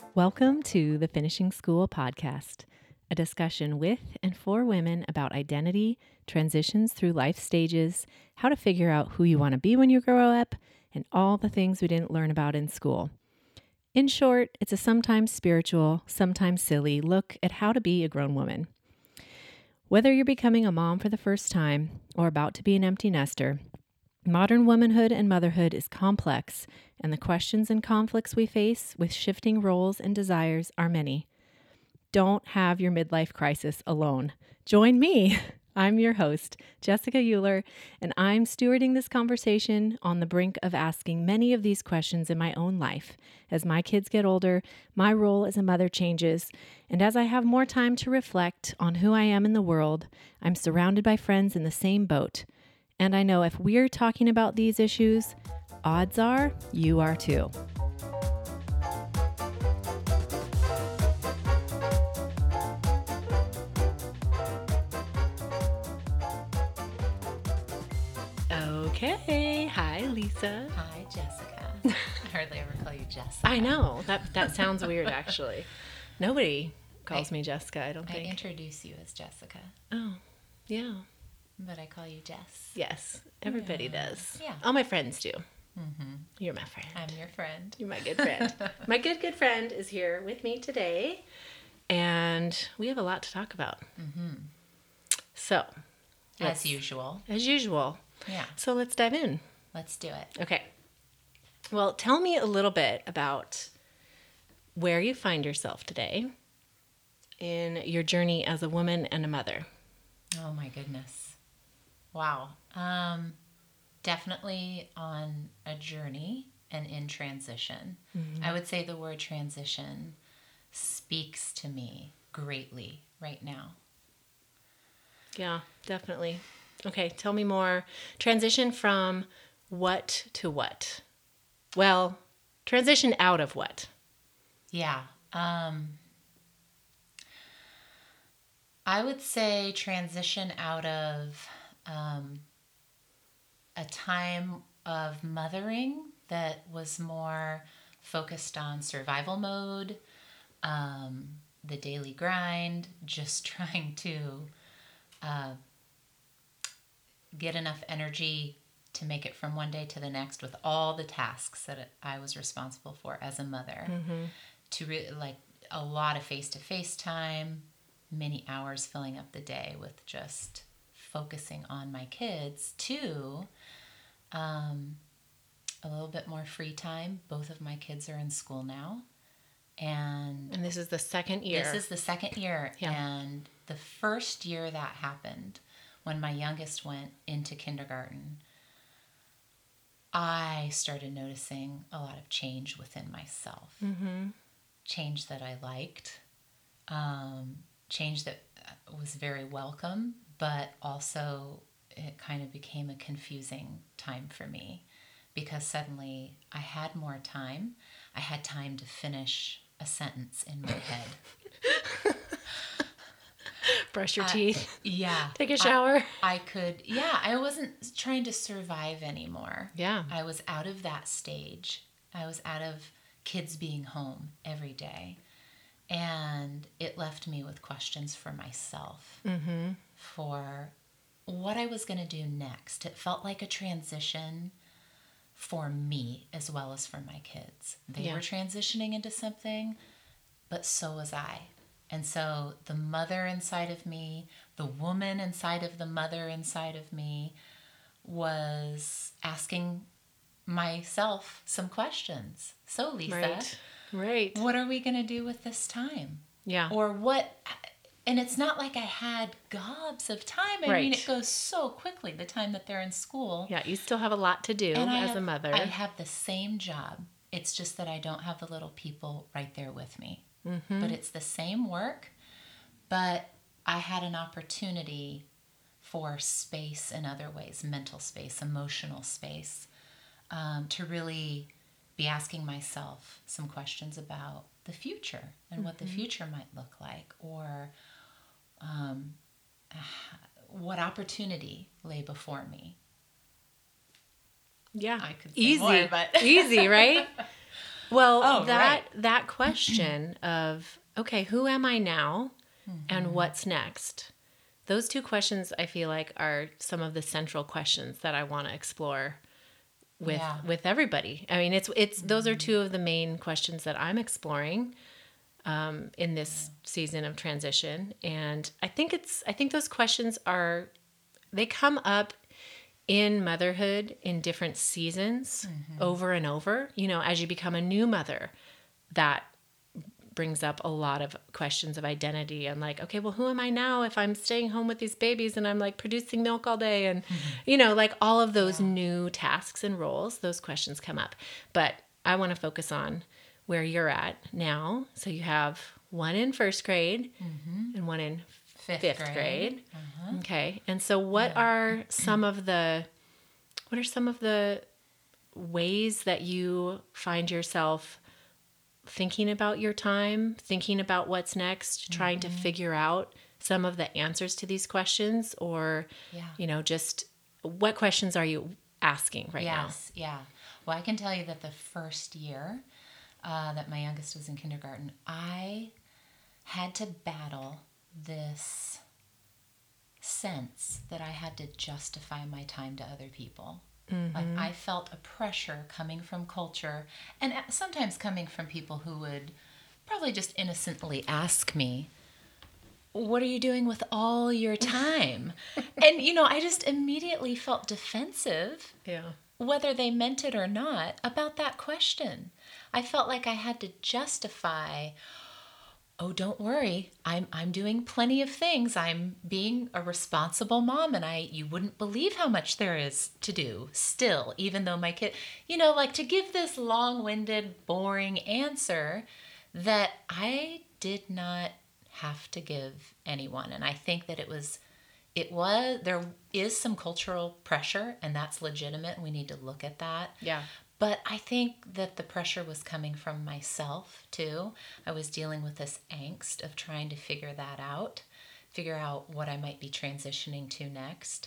Welcome to the Finishing School podcast, a discussion with and for women about identity, transitions through life stages, how to figure out who you want to be when you grow up, and all the things we didn't learn about in school. In short, it's a sometimes spiritual, sometimes silly look at how to be a grown woman. Whether you're becoming a mom for the first time or about to be an empty nester, modern womanhood and motherhood is complex, and the questions and conflicts we face with shifting roles and desires are many. Don't have your midlife crisis alone. Join me. I'm your host, Jessica Euler, and I'm stewarding this conversation on the brink of asking many of these questions in my own life. As my kids get older, my role as a mother changes, and as I have more time to reflect on who I am in the world, I'm surrounded by friends in the same boat. And I know if we're talking about these issues, odds are you are too. Okay. Hi, Lisa. Hi, Jessica. I hardly ever call you Jessica. I know. That sounds weird, actually. Nobody calls me Jessica, I don't think. I introduce you as Jessica. Oh, yeah. But I call you Jess. Yes, everybody does. Yeah. All my friends do. Mm-hmm. You're my friend. I'm your friend. You're my good friend. My good friend is here with me today, and we have a lot to talk about. Mm-hmm. So, As usual. Yeah. So let's dive in. Let's do it. Okay. Well, tell me a little bit about where you find yourself today in your journey as a woman and a mother. Oh, my goodness. Wow. Definitely on a journey and in transition. Mm-hmm. I would say the word transition speaks to me greatly right now. Yeah, definitely. Okay, tell me more. Transition from what to what? Well, transition out of what? Yeah. I would say transition out of a time of mothering that was more focused on survival mode, the daily grind, just trying to get enough energy to make it from one day to the next with all the tasks that I was responsible for as a mother. Mm-hmm. To like a lot of face-to-face time, many hours filling up the day with just focusing on my kids, to a little bit more free time. Both of my kids are in school now. And this is the second year. This is the second year. Yeah. And the first year that happened, when my youngest went into kindergarten, I started noticing a lot of change within myself. Mm-hmm. Change that I liked. Change that was very welcome, but also it kind of became a confusing time for me because suddenly I had more time. I had time to finish a sentence in my head. Brush your teeth. Yeah. Take a shower. I wasn't trying to survive anymore. Yeah. I was out of that stage. I was out of kids being home every day. And it left me with questions for myself, mm-hmm. for what I was going to do next. It felt like a transition for me as well as for my kids. They were transitioning into something, but so was I. And so the mother inside of me, the woman inside of the mother inside of me, was asking myself some questions. So, Lisa, right. What are we going to do with this time? Yeah. Or what? And it's not like I had gobs of time. I mean, it goes so quickly, the time that they're in school. Yeah, you still have a lot to do as a mother. I have the same job. It's just that I don't have the little people right there with me. Mm-hmm. But it's the same work. But I had an opportunity for space in other ways, mental space, emotional space, to really be asking myself some questions about the future and mm-hmm. what the future might look like, or what opportunity lay before me. Yeah, I could say more, but easy, right? Well, Oh, that question of, okay, who am I now and what's next? Those two questions I feel like are some of the central questions that I want to explore with everybody. I mean, it's those are two of the main questions that I'm exploring in this season of transition. And I think those questions they come up in motherhood in different seasons over and over. You know, as you become a new mother, that brings up a lot of questions of identity and like, okay, well, who am I now if I'm staying home with these babies and I'm like producing milk all day? And, you know, like all of those new tasks and roles, those questions come up. But I want to focus on where you're at now. So you have one in first grade and one in fifth grade. Okay. And so what are some of the ways that you find yourself thinking about your time, thinking about what's next, trying to figure out some of the answers to these questions, or, you know, just what questions are you asking right now? Yes, yeah. Well, I can tell you that the first year that my youngest was in kindergarten, I had to battle this sense that I had to justify my time to other people. Like I felt a pressure coming from culture and sometimes coming from people who would probably just innocently ask me, what are you doing with all your time? And, you know, I just immediately felt defensive, whether they meant it or not, about that question. I felt like I had to justify, oh, don't worry, I'm doing plenty of things. I'm being a responsible mom, and you wouldn't believe how much there is to do still, even though my kid, you know, like to give this long-winded, boring answer that I did not have to give anyone. And I think that there is some cultural pressure, and that's legitimate, and we need to look at that. Yeah. But I think that the pressure was coming from myself, too. I was dealing with this angst of trying to figure that out, figure out what I might be transitioning to next.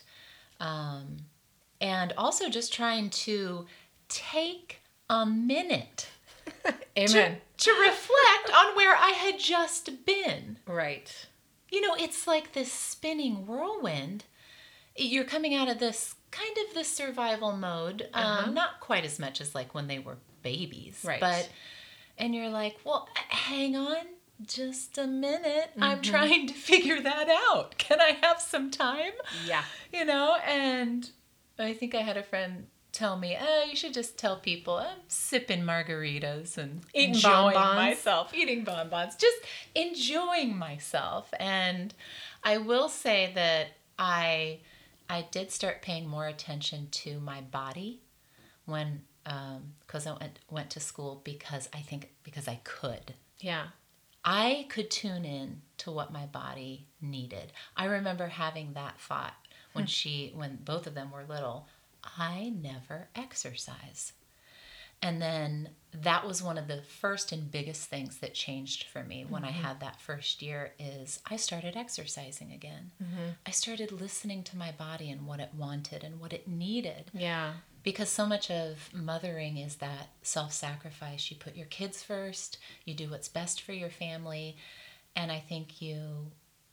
And also just trying to take a minute Amen. to reflect on where I had just been. Right. You know, it's like this spinning whirlwind. You're coming out of this kind of the survival mode, not quite as much as like when they were babies, right? And you're like, well, hang on just a minute. I'm trying to figure that out. Can I have some time? Yeah. You know, and I think I had a friend tell me, you should just tell people I'm sipping margaritas and enjoying myself, eating bonbons, just enjoying myself. And I will say that I did start paying more attention to my body when, because I went to school because I could. Yeah. I could tune in to what my body needed. I remember having that thought when both of them were little. I never exercise. And then that was one of the first and biggest things that changed for me when I had that first year is I started exercising again. I started listening to my body and what it wanted and what it needed. Yeah. Because so much of mothering is that self-sacrifice. You put your kids first, you do what's best for your family, and I think you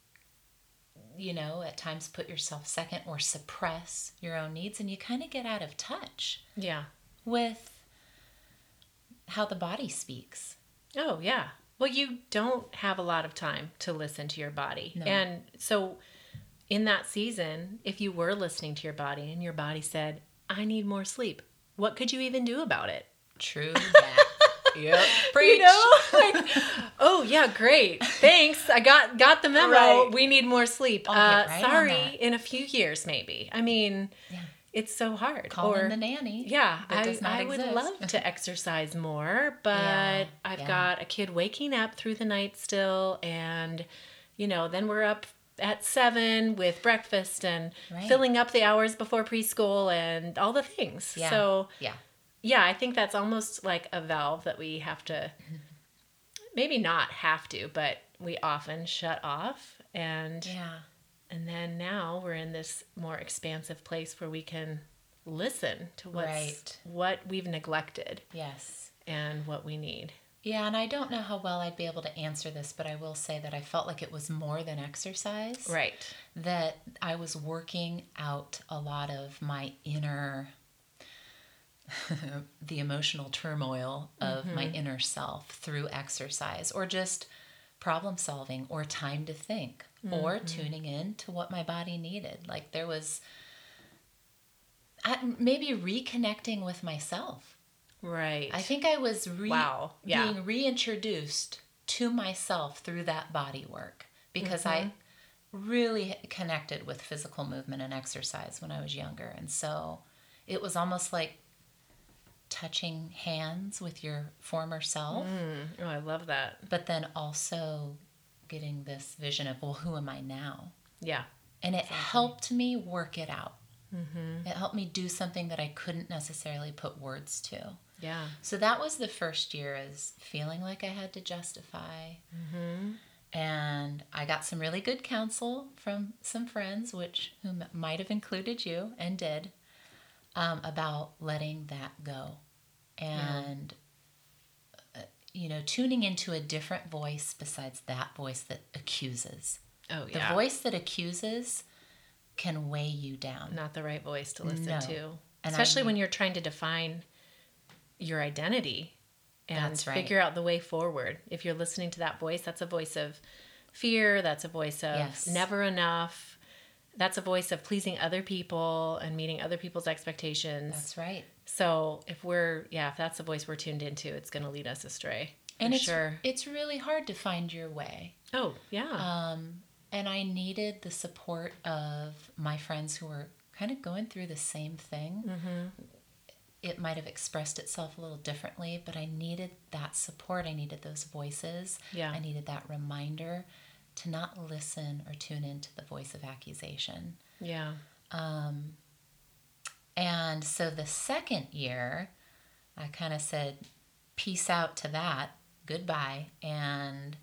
know, at times put yourself second or suppress your own needs, and you kind of get out of touch with how the body speaks. Oh, yeah. Well, you don't have a lot of time to listen to your body. No. And so in that season, if you were listening to your body and your body said, I need more sleep, what could you even do about it? True that. Yep. Preach. You know, like, oh yeah, great. Thanks. I got the memo. Right. We need more sleep. I'll get right sorry, on that. In a few years, maybe. I mean, it's so hard. Call in the nanny. Yeah, I would love to exercise more, but I've got a kid waking up through the night still, and you know, then we're up at 7 with breakfast and filling up the hours before preschool and all the things. Yeah. So yeah, I think that's almost like a valve that we have to, maybe not have to, but we often shut off. And then now we're in this more expansive place where we can listen to what we've neglected. Yes. and what we need. Yeah, and I don't know how well I'd be able to answer this, but I will say that I felt like it was more than exercise. Right. That I was working out a lot of my inner, the emotional turmoil of my inner self through exercise, or just problem solving, or time to think, or tuning in to what my body needed. Like there was maybe reconnecting with myself. Right. I think I was Wow. Yeah. being reintroduced to myself through that body work, because I really connected with physical movement and exercise when I was younger. And so it was almost like touching hands with your former self, Oh, I love that. but then also getting this vision of, well, who am I now? Yeah. And it helped me work it out. It helped me do something that I couldn't necessarily put words to. Yeah. So that was the first year, is feeling like I had to justify. And I got some really good counsel from some friends, who might have included you and did, about letting that go. And, tuning into a different voice besides that voice that accuses. Oh, yeah. The voice that accuses can weigh you down. Not the right voice to listen to. And Especially when you're trying to define your identity and That's right. figure out the way forward. If you're listening to that voice, that's a voice of fear. That's a voice of never enough. That's a voice of pleasing other people and meeting other people's expectations. That's right. So if that's the voice we're tuned into, it's going to lead us astray. And it's really hard to find your way. Oh, yeah. And I needed the support of my friends who were kind of going through the same thing. It might have expressed itself a little differently, but I needed that support. I needed those voices. Yeah. I needed that reminder to not listen or tune into the voice of accusation. Yeah. And so the second year, I kind of said, peace out to that, goodbye. And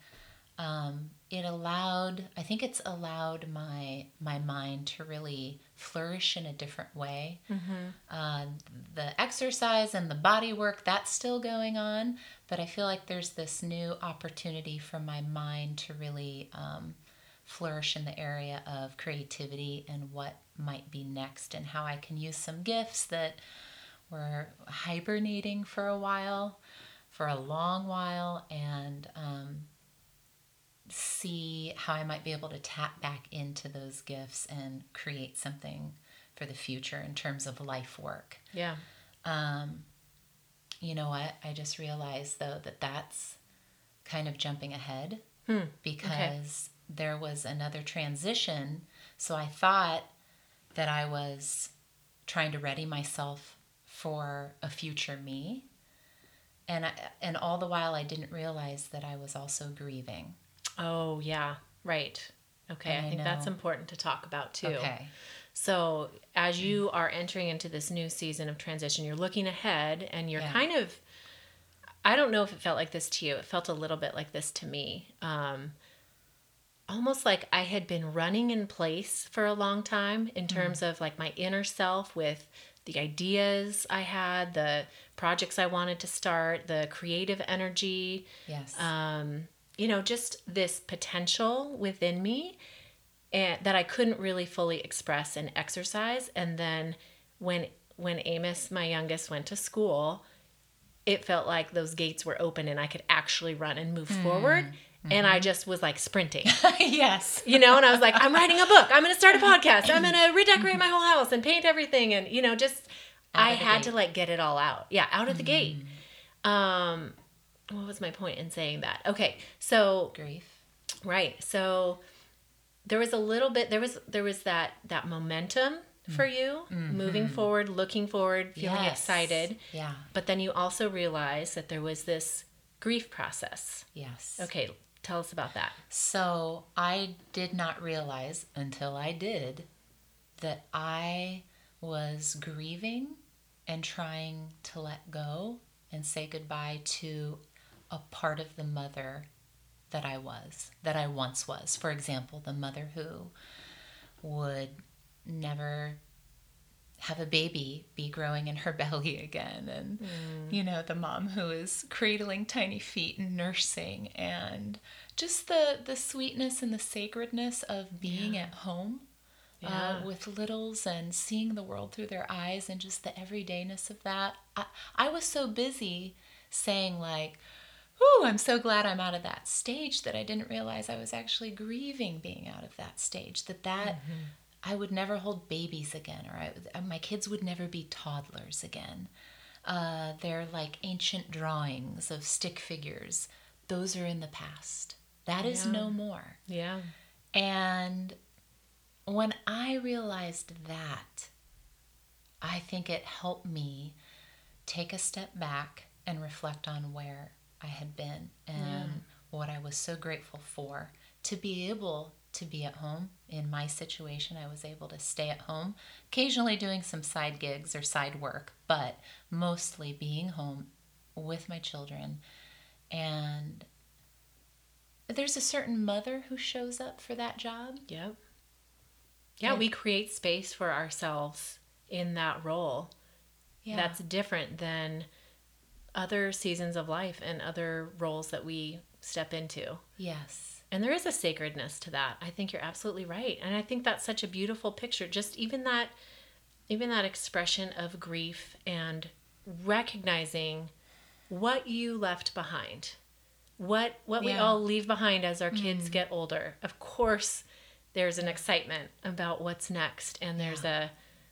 it's allowed my mind to really flourish in a different way. The exercise and the body work, that's still going on, but I feel like there's this new opportunity for my mind to really flourish in the area of creativity and what might be next, and how I can use some gifts that were hibernating for a long while, and see how I might be able to tap back into those gifts and create something for the future in terms of life work. Yeah. You know what? I just realized, though, that that's kind of jumping ahead, because there was another transition. So I thought that I was trying to ready myself for a future me. And all the while, I didn't realize that I was also grieving. Oh, yeah. Right. Okay. And I think that's important to talk about too. Okay. So as you are entering into this new season of transition, you're looking ahead and you're kind of, I don't know if it felt like this to you. It felt a little bit like this to me. Almost like I had been running in place for a long time in terms of like my inner self, with the ideas I had, the projects I wanted to start, the creative energy. Yes. Just this potential within me, and that I couldn't really fully express and exercise. And then when Amos, my youngest, went to school, it felt like those gates were open and I could actually run and move forward. And I just was like sprinting. Yes. And I was like, I'm writing a book. I'm going to start a podcast. I'm going to redecorate my whole house and paint everything. And, I had to like get it all out. Yeah. Out of the gate. What was my point in saying that? Okay. So Grief. Right. So there was a little bit, there was that momentum for you, moving forward, looking forward, feeling excited. Yeah. But then you also realized that there was this grief process. Yes. Okay. Tell us about that. So I did not realize until I did that I was grieving and trying to let go and say goodbye to a part of the mother that I once was. For example, the mother who would never have a baby be growing in her belly again, and you know, the mom who is cradling tiny feet and nursing, and just the sweetness and the sacredness of being at home with littles and seeing the world through their eyes, and just the everydayness of that. I was so busy saying like, "Ooh, I'm so glad I'm out of that stage," that I didn't realize I was actually grieving being out of that stage. That I would never hold babies again, or my kids would never be toddlers again. They're like ancient drawings of stick figures. Those are in the past. That is no more. Yeah. And when I realized that, I think it helped me take a step back and reflect on where I had been and what I was so grateful for, to be able to be at home. In my situation, I was able to stay at home, occasionally doing some side gigs or side work, but mostly being home with my children. And there's a certain mother who shows up for that job. Yep. Yeah, we create space for ourselves in that role. Yeah. That's different than other seasons of life and other roles that we step into. Yes. And there is a sacredness to that. I think you're absolutely right. And I think that's such a beautiful picture. Just even that expression of grief and recognizing what you left behind. What we all leave behind as our kids get older. Of course, there's an excitement about what's next, and there's a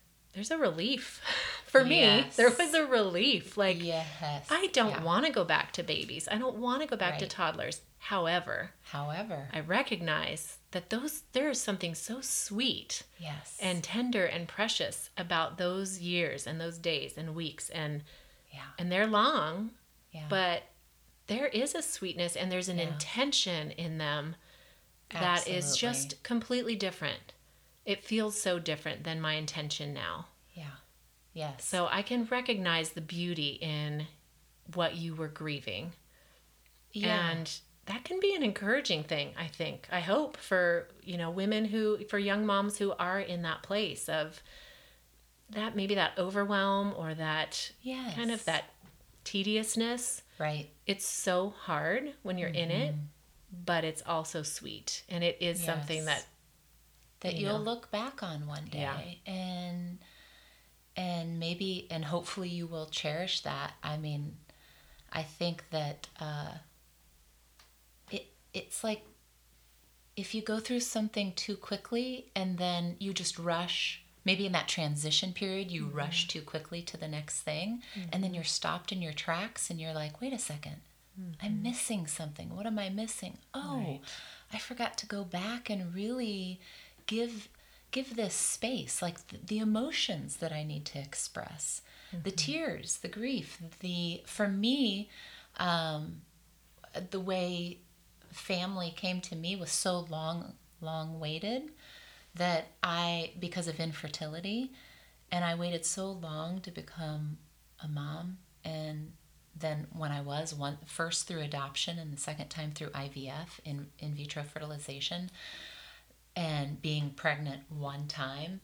relief. For me, there was a relief. Like, I don't want to go back to babies. I don't want to go back to toddlers. However, I recognize that there is something so sweet and tender and precious about those years and those days and weeks, and they're long, but there is a sweetness and there's an intention in them that is just completely different. It feels so different than my intention now. Yeah. Yes. So I can recognize the beauty in what you were grieving. Yeah. And that can be an encouraging thing, I think. I hope for, women for young moms who are in that place of that, maybe that overwhelm or that kind of that tediousness. Right. It's so hard when you're in it, but it's also sweet. And it is something that you'll look back on one day and maybe, and hopefully you will cherish that. I mean, I think that it's like if you go through something too quickly and then you just rush, maybe in that transition period, you rush too quickly to the next thing, and then you're stopped in your tracks and you're like, wait a second, I'm missing something. What am I missing? Oh, I forgot to go back and really give this space, like the emotions that I need to express, the tears, the grief, for me, the way family came to me was so long waited that because of infertility, and I waited so long to become a mom, and then when I was first through adoption and the second time through IVF, in vitro fertilization, and being pregnant one time,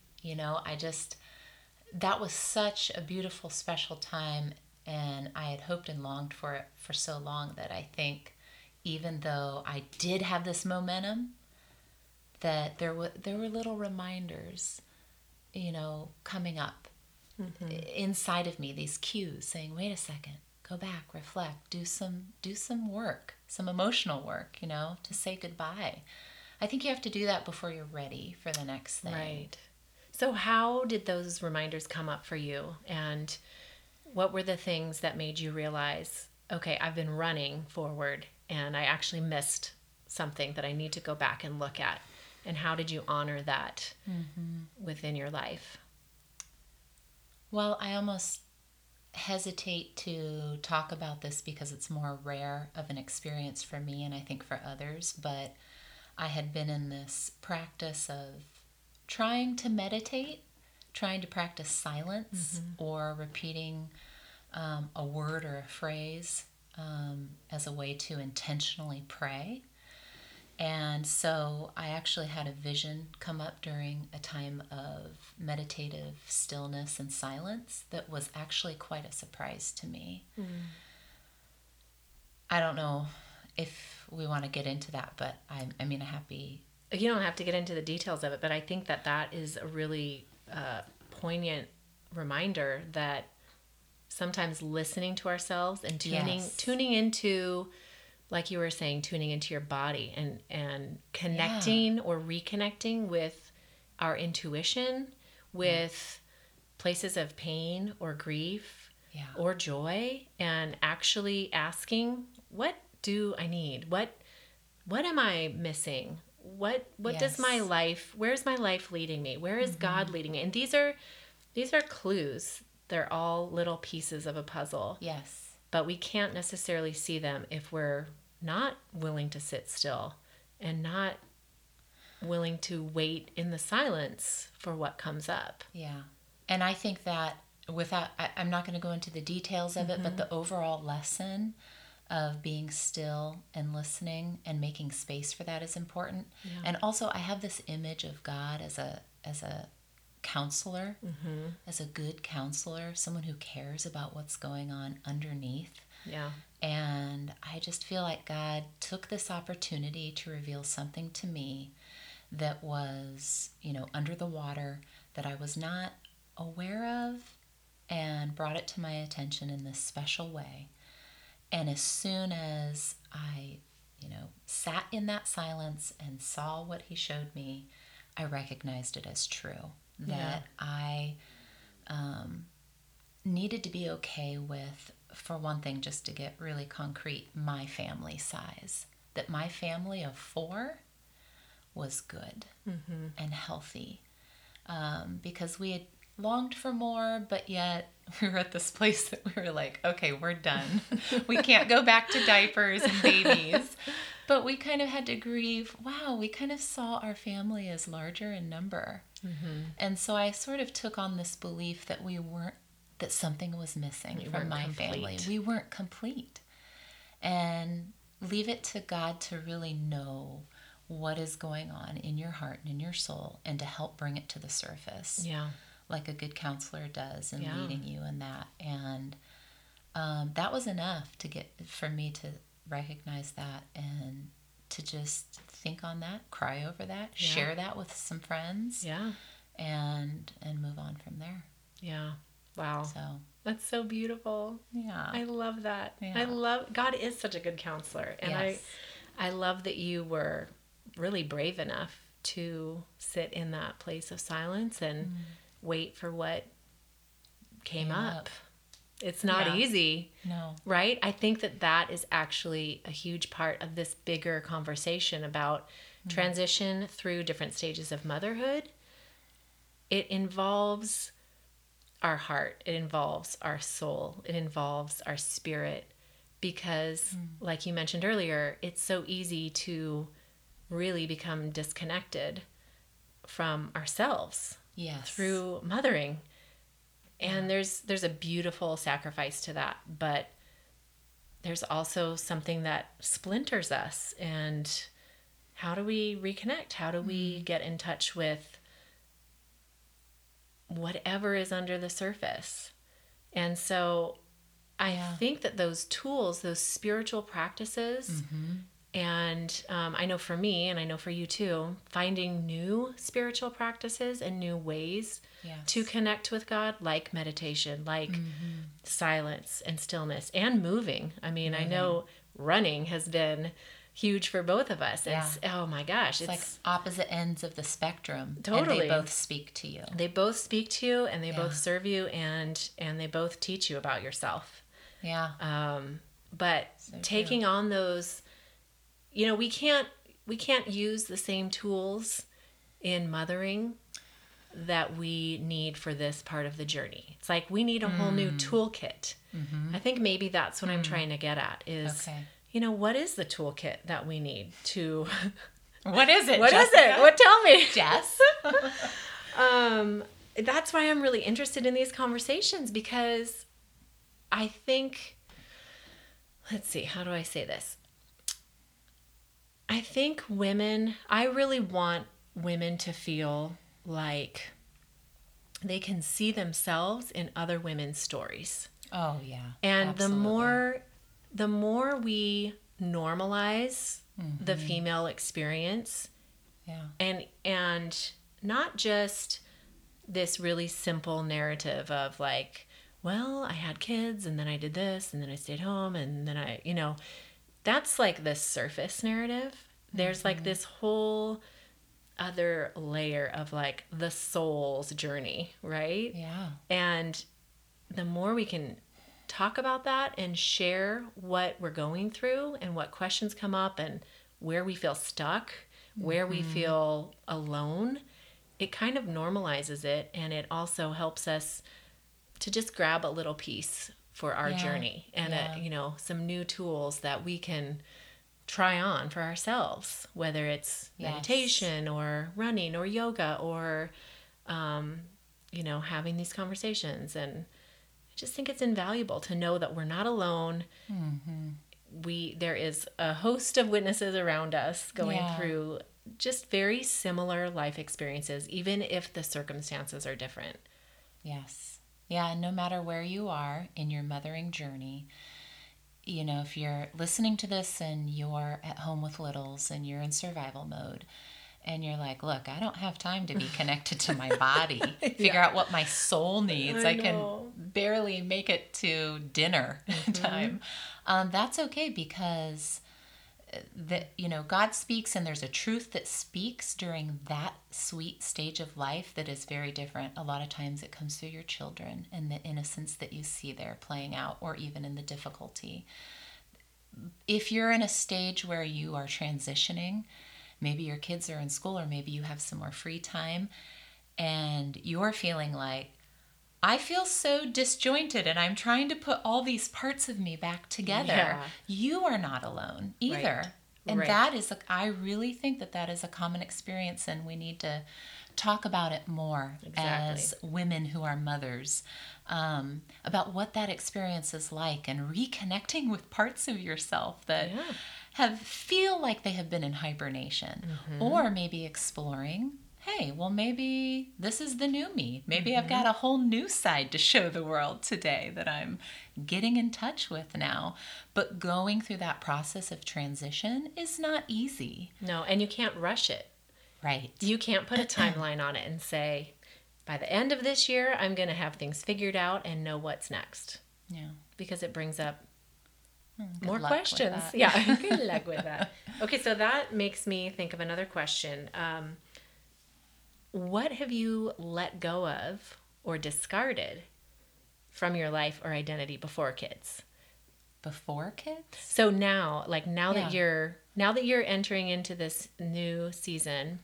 that was such a beautiful, special time. And I had hoped and longed for it for so long that I think even though I did have this momentum, that there were little reminders, coming up inside of me, these cues saying, wait a second, go back, reflect, do some work, some emotional work, to say goodbye. I think you have to do that before you're ready for the next thing. Right. So how did those reminders come up for you? And what were the things that made you realize, okay, I've been running forward and I actually missed something that I need to go back and look at? And how did you honor that within your life? Well, I almost hesitate to talk about this because it's more rare of an experience for me, and I think for others, but I had been in this practice of trying to meditate, trying to practice silence, or repeating a word or a phrase as a way to intentionally pray. And so I actually had a vision come up during a time of meditative stillness and silence that was actually quite a surprise to me. I don't know if we want to get into that, but I'm happy. You don't have to get into the details of it, but I think that that is a really poignant reminder that sometimes listening to ourselves and tuning into, like you were saying, tuning into your body and connecting or reconnecting with our intuition, with places of pain or grief or joy, and actually asking, what do I need? What am I missing? What does my life, where's my life leading me? Where is God leading me? And these are clues. They're all little pieces of a puzzle. Yes. But we can't necessarily see them if we're not willing to sit still and not willing to wait in the silence for what comes up. Yeah. And I think that I'm not going to go into the details of it, but the overall lesson of being still and listening and making space for that is important. Yeah. And also I have this image of God as a counselor, as a good counselor, someone who cares about what's going on underneath. Yeah. And I just feel like God took this opportunity to reveal something to me that was, under the water, that I was not aware of, and brought it to my attention in this special way. And as soon as I, sat in that silence and saw what he showed me, I recognized it as true. That I needed to be okay with, for one thing, just to get really concrete, my family size. That my family of 4 was good and healthy. Because we had longed for more, but yet we were at this place that we were like, okay, we're done. We can't go back to diapers and babies. But we kind of had to grieve, wow, we kind of saw our family as larger in number. And so I sort of took on this belief that that something was missing from my family. We weren't complete. And leave it to God to really know what is going on in your heart and in your soul, and to help bring it to the surface. Yeah. Like a good counselor does, and leading you in that. And that was enough for me to recognize that, and to just think on that, cry over that, share that with some friends, and move on from there. Yeah. Wow. So that's so beautiful. Yeah. I love that. God is such a good counselor. And I love that you were really brave enough to sit in that place of silence and wait for what came up. It's not easy. No. Right? I think that is actually a huge part of this bigger conversation about transition through different stages of motherhood. It involves our heart. It involves our soul. It involves our spirit. Because, like you mentioned earlier, it's so easy to really become disconnected from ourselves through mothering. And there's a beautiful sacrifice to that, but there's also something that splinters us. And how do we reconnect? How do we get in touch with whatever is under the surface? And so I think that those tools, those spiritual practices, and I know for me, and I know for you too, finding new spiritual practices and new ways to connect with God, like meditation, like silence and stillness, and moving. I mean, I know running has been huge for both of us. Yeah. Oh my gosh. It's like opposite ends of the spectrum. Totally. And they both speak to you. They both speak to you, and they both serve you, and they both teach you about yourself. Yeah. But so taking on those, we can't use the same tools in mothering that we need for this part of the journey. It's like we need a whole new toolkit. I think maybe that's what I'm trying to get at is, what is the toolkit that we need to... What is it, What Jessica? Is it? What? Tell me. Jess? That's why I'm really interested in these conversations, because I think... Let's see, how do I say this? I think I really want women to feel like they can see themselves in other women's stories. Oh, yeah. And absolutely. the more we normalize the female experience, Yeah. and not just this really simple narrative of like, well, I had kids and then I did this and then I stayed home and then that's like the surface narrative. There's like this whole other layer of like the soul's journey, right? Yeah. And the more we can talk about that and share what we're going through and what questions come up and where we feel stuck, where we feel alone, it kind of normalizes it, and it also helps us to just grab a little piece for our Yeah. journey and Yeah. some new tools that we can try on for ourselves, whether it's Yes. meditation or running or yoga or having these conversations. And I just think it's invaluable to know that we're not alone. There is a host of witnesses around us going Yeah. through just very similar life experiences, even if the circumstances are different. Yes. Yeah, and no matter where you are in your mothering journey, if you're listening to this and you're at home with littles and you're in survival mode and you're like, look, I don't have time to be connected to my body, figure out what my soul needs. I can barely make it to dinner time. That's okay, because God speaks, and there's a truth that speaks during that sweet stage of life that is very different. A lot of times it comes through your children and the innocence that you see there playing out, or even in the difficulty. If you're in a stage where you are transitioning, maybe your kids are in school, or maybe you have some more free time, and you're feeling like, I feel so disjointed and I'm trying to put all these parts of me back together. Yeah. You are not alone either. Right. And Right. that is, I really think that is a common experience, and we need to talk about it more as women who are mothers, about what that experience is like, and reconnecting with parts of yourself that feel like they have been in hibernation, or maybe exploring, hey, well, maybe this is the new me. Maybe I've got a whole new side to show the world today that I'm getting in touch with now. But going through that process of transition is not easy. No, and you can't rush it. Right. You can't put a timeline on it and say, by the end of this year, I'm going to have things figured out and know what's next. Yeah. Because it brings up Good more luck questions. with that. Yeah, good luck with that. Okay, so that makes me think of another question. What have you let go of or discarded from your life or identity before kids? Before kids? So now that you're entering into this new season,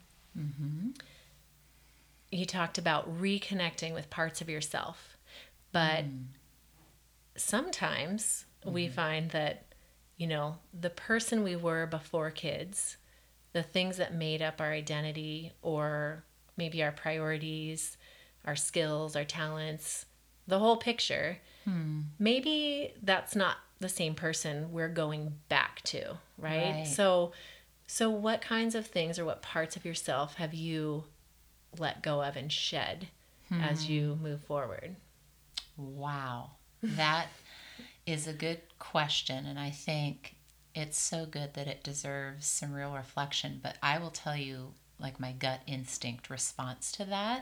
you talked about reconnecting with parts of yourself. But sometimes we find that, the person we were before kids, the things that made up our identity, or maybe our priorities, our skills, our talents, the whole picture, maybe that's not the same person we're going back to, right? So what kinds of things or what parts of yourself have you let go of and shed as you move forward? Wow. That is a good question, and I think it's so good that it deserves some real reflection. But I will tell you, like, my gut instinct response to that,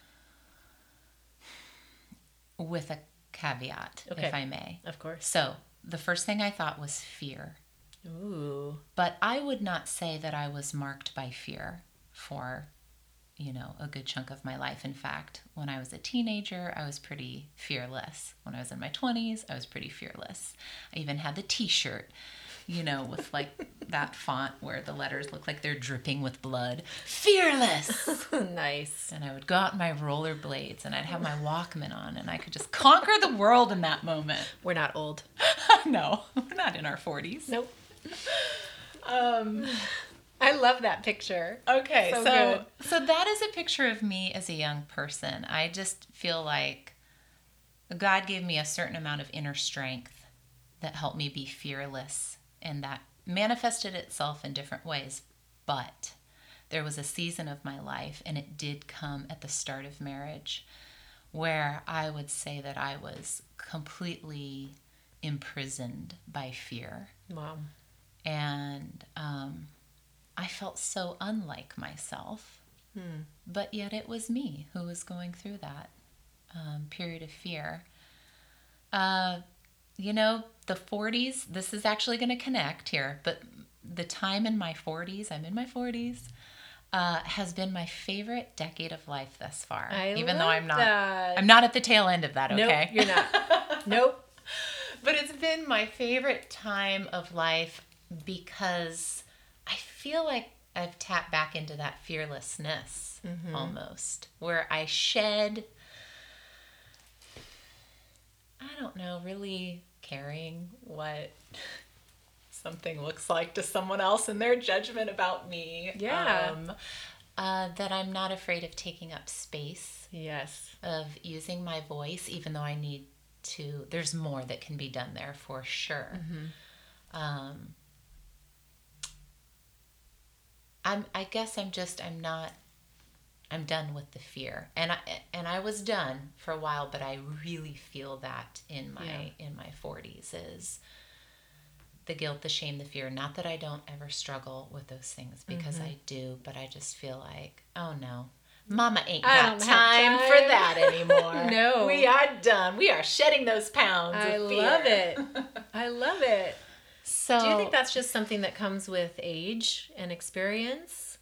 with a caveat, if I may. Of course. So the first thing I thought was fear. Ooh. But I would not say that I was marked by fear for, a good chunk of my life. In fact, when I was a teenager, I was pretty fearless. When I was in my 20s, I was pretty fearless. I even had the t-shirt, with like that font where the letters look like they're dripping with blood. Fearless! Nice. And I would go out in my rollerblades, and I'd have my Walkman on, and I could just conquer the world in that moment. We're not old. No, we're not in our 40s. Nope. I love that picture. Okay, so that is a picture of me as a young person. I just feel like God gave me a certain amount of inner strength that helped me be fearless in that manifested itself in different ways, but there was a season of my life, and it did come at the start of marriage, where I would say that I was completely imprisoned by fear. Wow. And I felt so unlike myself, but yet it was me who was going through that period of fear. You know, the 40s, this is actually going to connect here, but the time in my 40s, I'm in my 40s, has been my favorite decade of life thus far. Even though I'm not at the tail end of that, okay? Nope, you're not. Nope. But it's been my favorite time of life because I feel like I've tapped back into that fearlessness almost, where I shed, I don't know, really caring what something looks like to someone else and their judgment about me. Yeah. That I'm not afraid of taking up space. Yes. Of using my voice, even though I need to. There's more that can be done there for sure. I'm done with the fear, and I was done for a while, but I really feel that in my 40s is the guilt, the shame, the fear. Not that I don't ever struggle with those things, because I do, but I just feel like, oh no, Mama ain't got time for that anymore. No. We are done. We are shedding those pounds of fear. Love it. I love it. So, do you think that's just something that comes with age and experience?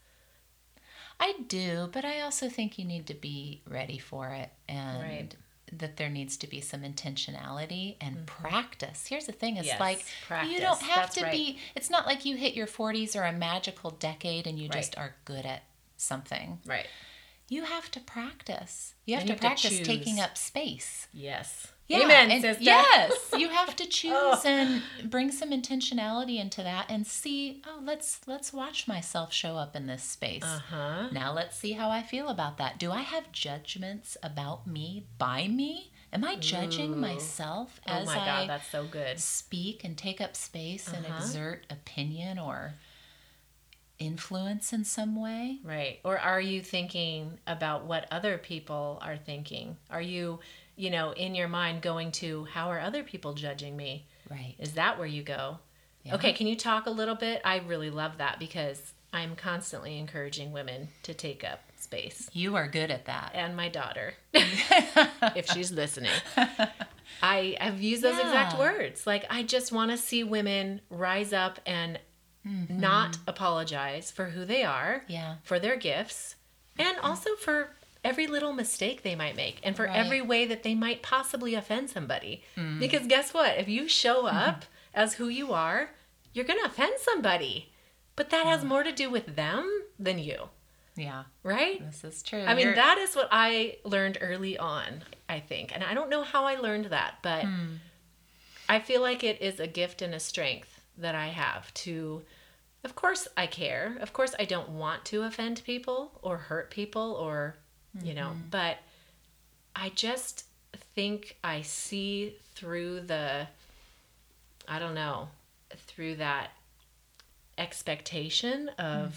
I do, but I also think you need to be ready for it, and that there needs to be some intentionality and practice. Here's the thing. It's like, practice. You don't have to be, it's not like you hit your 40s or a magical decade and you just are good at something. Right. You have to practice. You have to practice taking up space. Yes. Yeah. Amen, sister. Yes. You have to choose and bring some intentionality into that and see, let's watch myself show up in this space. Now let's see how I feel about that. Do I have judgments about me by me? Am I judging myself as I that's so good. speak and take up space and exert opinion or influence in some way? Right. Or are you thinking about what other people are thinking? Are you, in your mind going to, how are other people judging me? Right. Is that where you go? Yeah. Okay, can you talk a little bit? I really love that, because I'm constantly encouraging women to take up space. You are good at that. And my daughter, if she's listening. I have used those exact words. Like, I just want to see women rise up and not apologize for who they are, for their gifts, and also for every little mistake they might make, and for every way that they might possibly offend somebody. Because guess what? If you show up as who you are, you're going to offend somebody. But that has more to do with them than you. Yeah. Right? This is true. I mean, that is what I learned early on, I think. And I don't know how I learned that, but I feel like it is a gift and a strength that I have to, of course I care. Of course I don't want to offend people or hurt people or, but I just think I see through through that expectation of,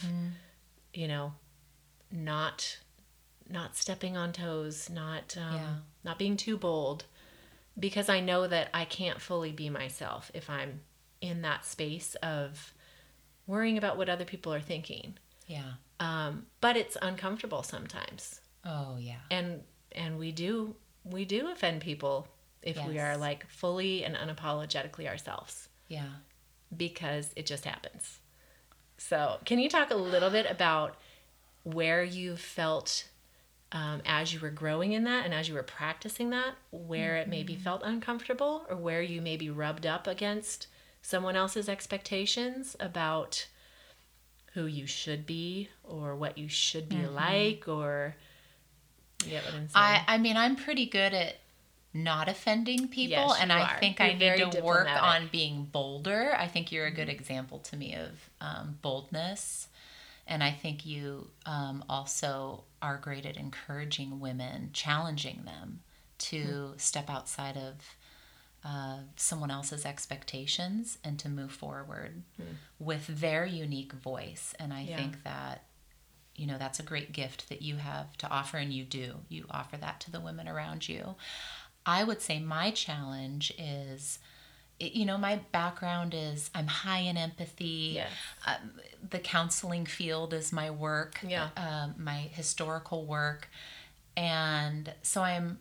not stepping on toes, not being too bold, because I know that I can't fully be myself if I'm in that space of worrying about what other people are thinking. Yeah. But it's uncomfortable sometimes. Oh, yeah. And we do offend people if we are like fully and unapologetically ourselves. Yeah. Because it just happens. So, can you talk a little bit about where you felt as you were growing in that and as you were practicing that, where it maybe felt uncomfortable, or where you maybe rubbed up against someone else's expectations about who you should be or what you should be like, or you get what I'm saying? I mean, I'm pretty good at not offending people, yes, and I think I need to work on being bolder. I think you're a good example to me of boldness, and I think you also are great at encouraging women, challenging them to step outside of someone else's expectations and to move forward with their unique voice. And I think that, that's a great gift that you have to offer, and you do. You offer that to the women around you. I would say my challenge is, my background is I'm high in empathy. Yes. The counseling field is my work, my historical work. And so I'm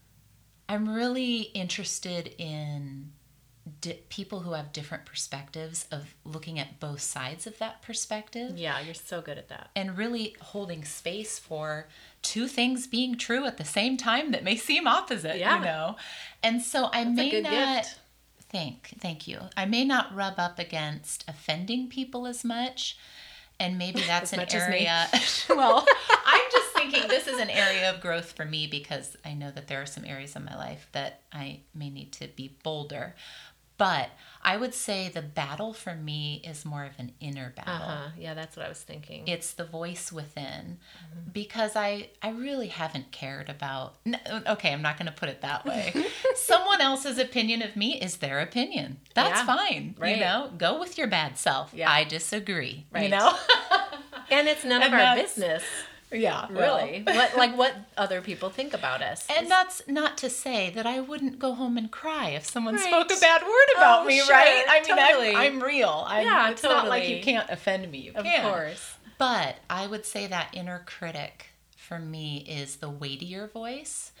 really interested in people who have different perspectives, of looking at both sides of that perspective. Yeah, you're so good at that. And really holding space for two things being true at the same time that may seem opposite, And so I That's may a good not gift. Thank you. I may not rub up against offending people as much. And maybe that's an area. Well, I'm just thinking this is an area of growth for me, because I know that there are some areas of my life that I may need to be bolder. But I would say the battle for me is more of an inner battle. Yeah, that's what I was thinking. It's the voice within, because I really haven't cared about, okay, I'm not going to put it that way. Someone else's opinion of me is their opinion. That's fine. Right. Go with your bad self. Yeah. I disagree. Right. And it's none of our business. Yeah. Really. What other people think about us. And that's not to say that I wouldn't go home and cry if someone spoke a bad word about me, sure, right? I mean, totally. I'm real. It's not like you can't offend me. You can. Of course. But I would say that inner critic for me is the weightier voice.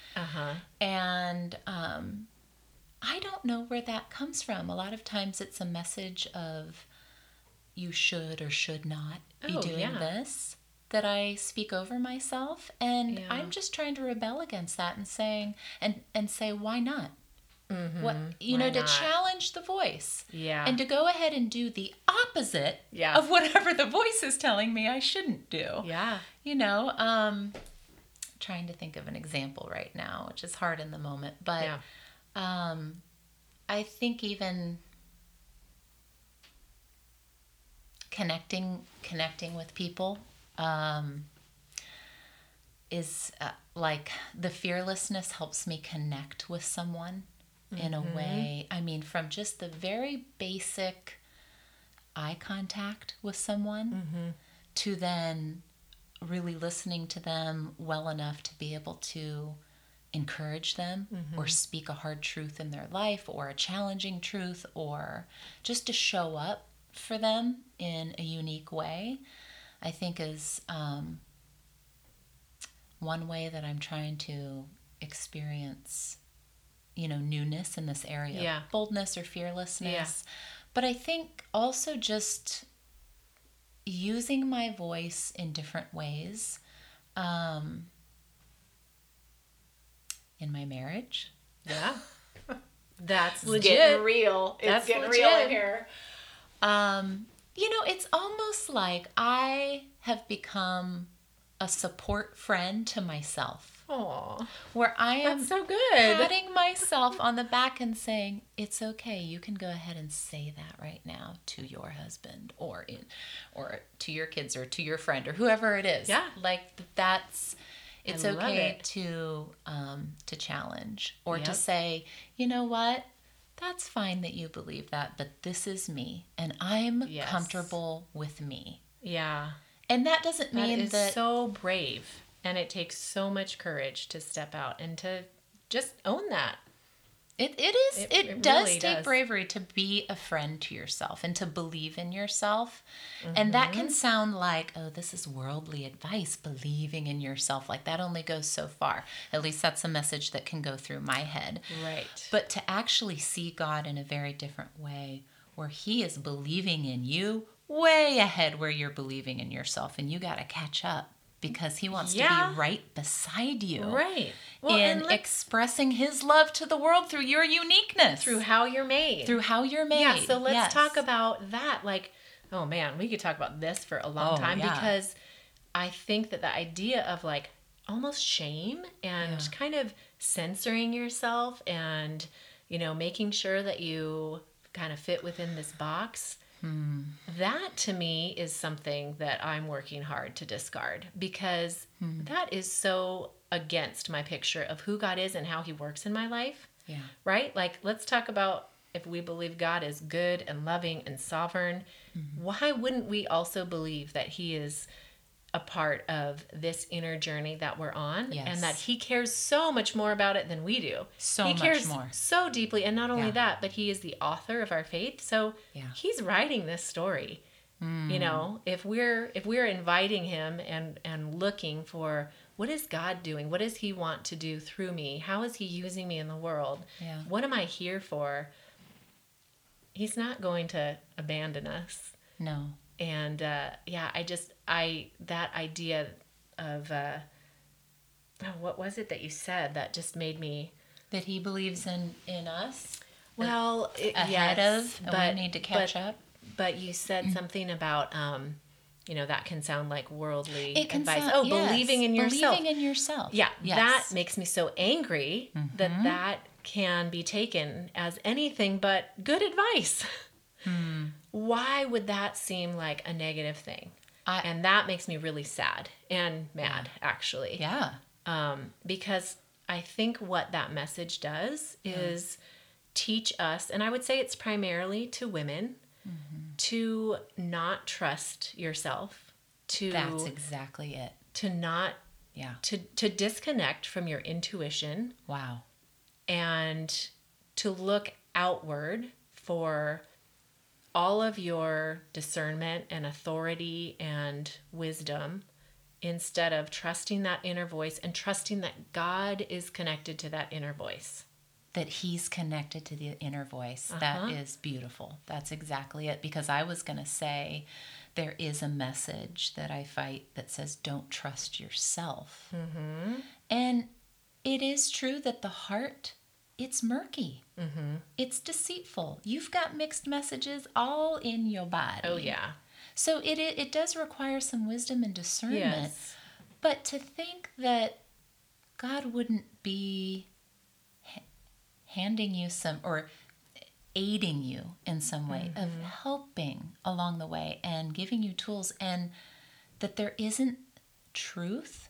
And I don't know where that comes from. A lot of times it's a message of you should or should not be doing this, that I speak over myself. And I'm just trying to rebel against that and saying, and say, why not? What, to challenge the voice. Yeah. And to go ahead and do the opposite of whatever the voice is telling me I shouldn't do. Yeah. Trying to think of an example right now, which is hard in the moment. But I think even connecting with people is like the fearlessness helps me connect with someone in a way. I mean, from just the very basic eye contact with someone to then really listening to them well enough to be able to encourage them or speak a hard truth in their life, or a challenging truth, or just to show up for them in a unique way, I think is one way that I'm trying to experience, newness in this area of boldness or fearlessness. Yeah. But I think also just using my voice in different ways. In my marriage. Yeah. That's legit. Getting real. It's getting legit. real in here. It's almost like I have become a support friend to myself. Aww. Where I am That's so good. patting myself on the back and saying, it's okay, you can go ahead and say that right now to your husband or to your kids or to your friend or whoever it is. Yeah. Like it's okay to challenge or to say, you know what? That's fine that you believe that, but this is me, and I'm comfortable with me. Yeah. And that doesn't mean that... That is so brave, and it takes so much courage to step out and to just own that. It is. It does really take does. bravery to be a friend to yourself and to believe in yourself. And that can sound like, oh, this is worldly advice, believing in yourself. Like that only goes so far. At least that's a message that can go through my head. Right. But to actually see God in a very different way, where he is believing in you way ahead where you're believing in yourself, and you got to catch up. Because he wants to be right beside you. Right. Well, in expressing his love to the world through your uniqueness. Through how you're made. Yeah, so let's talk about that. Like, oh man, we could talk about this for a long time because I think that the idea of like almost shame and kind of censoring yourself and, making sure that you kind of fit within this box. That to me is something that I'm working hard to discard because that is so against my picture of who God is and how he works in my life. Yeah. Right? Like, let's talk about if we believe God is good and loving and sovereign, why wouldn't we also believe that he is a part of this inner journey that we're on, Yes. and that he cares so much more about it than we do? He Much cares more. so deeply. And not only that, but he is the author of our faith. So he's writing this story. You know, if we're inviting him and looking for, what is God doing? What does he want to do through me? How is he using me in the world? Yeah. What am I here for? He's not going to abandon us. No. And that idea of what was it that you said that just made me, that he believes in us. Well, ahead of, and we need to catch up. But you said something about, that can sound like worldly advice. Yes. Believing in yourself. Believing in yourself. Yeah, yes. That makes me so angry that can be taken as anything but good advice. Why would that seem like a negative thing? And that makes me really sad and mad, actually. Yeah. Because I think what that message does is teach us, and I would say it's primarily to women, to not trust yourself. That's exactly it. To not, to disconnect from your intuition. Wow. And to look outward for all of your discernment and authority and wisdom, instead of trusting that inner voice and trusting that God is connected to that inner voice. That he's connected to the inner voice. That is beautiful. That's exactly it. Because I was going to say, there is a message that I fight that says, don't trust yourself. And it is true that the heart, it's murky. It's deceitful. You've got mixed messages all in your body. Oh, yeah. So it does require some wisdom and discernment. Yes. But to think that God wouldn't be handing you some, or aiding you in some way, of helping along the way and giving you tools, and that there isn't truth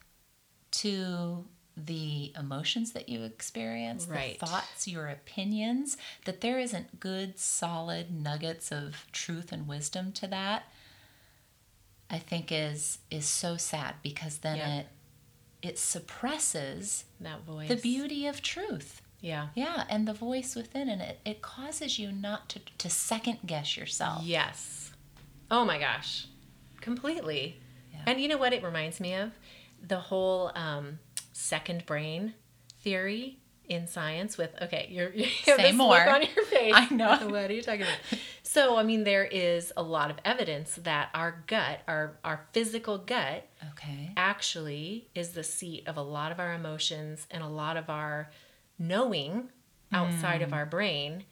to the emotions that you experience, the thoughts, your opinions, that there isn't good, solid nuggets of truth and wisdom to that, I think is so sad, because then it suppresses that voice, the beauty of truth. Yeah. Yeah, and the voice within, and it causes you not to second guess yourself. Yes. Oh my gosh. Completely. Yeah. And you know what it reminds me of? The whole second brain theory in science with, you have Say this more. look on your face. I know. What are you talking about? So, I mean, there is a lot of evidence that our gut, our physical gut, actually is the seat of a lot of our emotions and a lot of our knowing outside of our brain.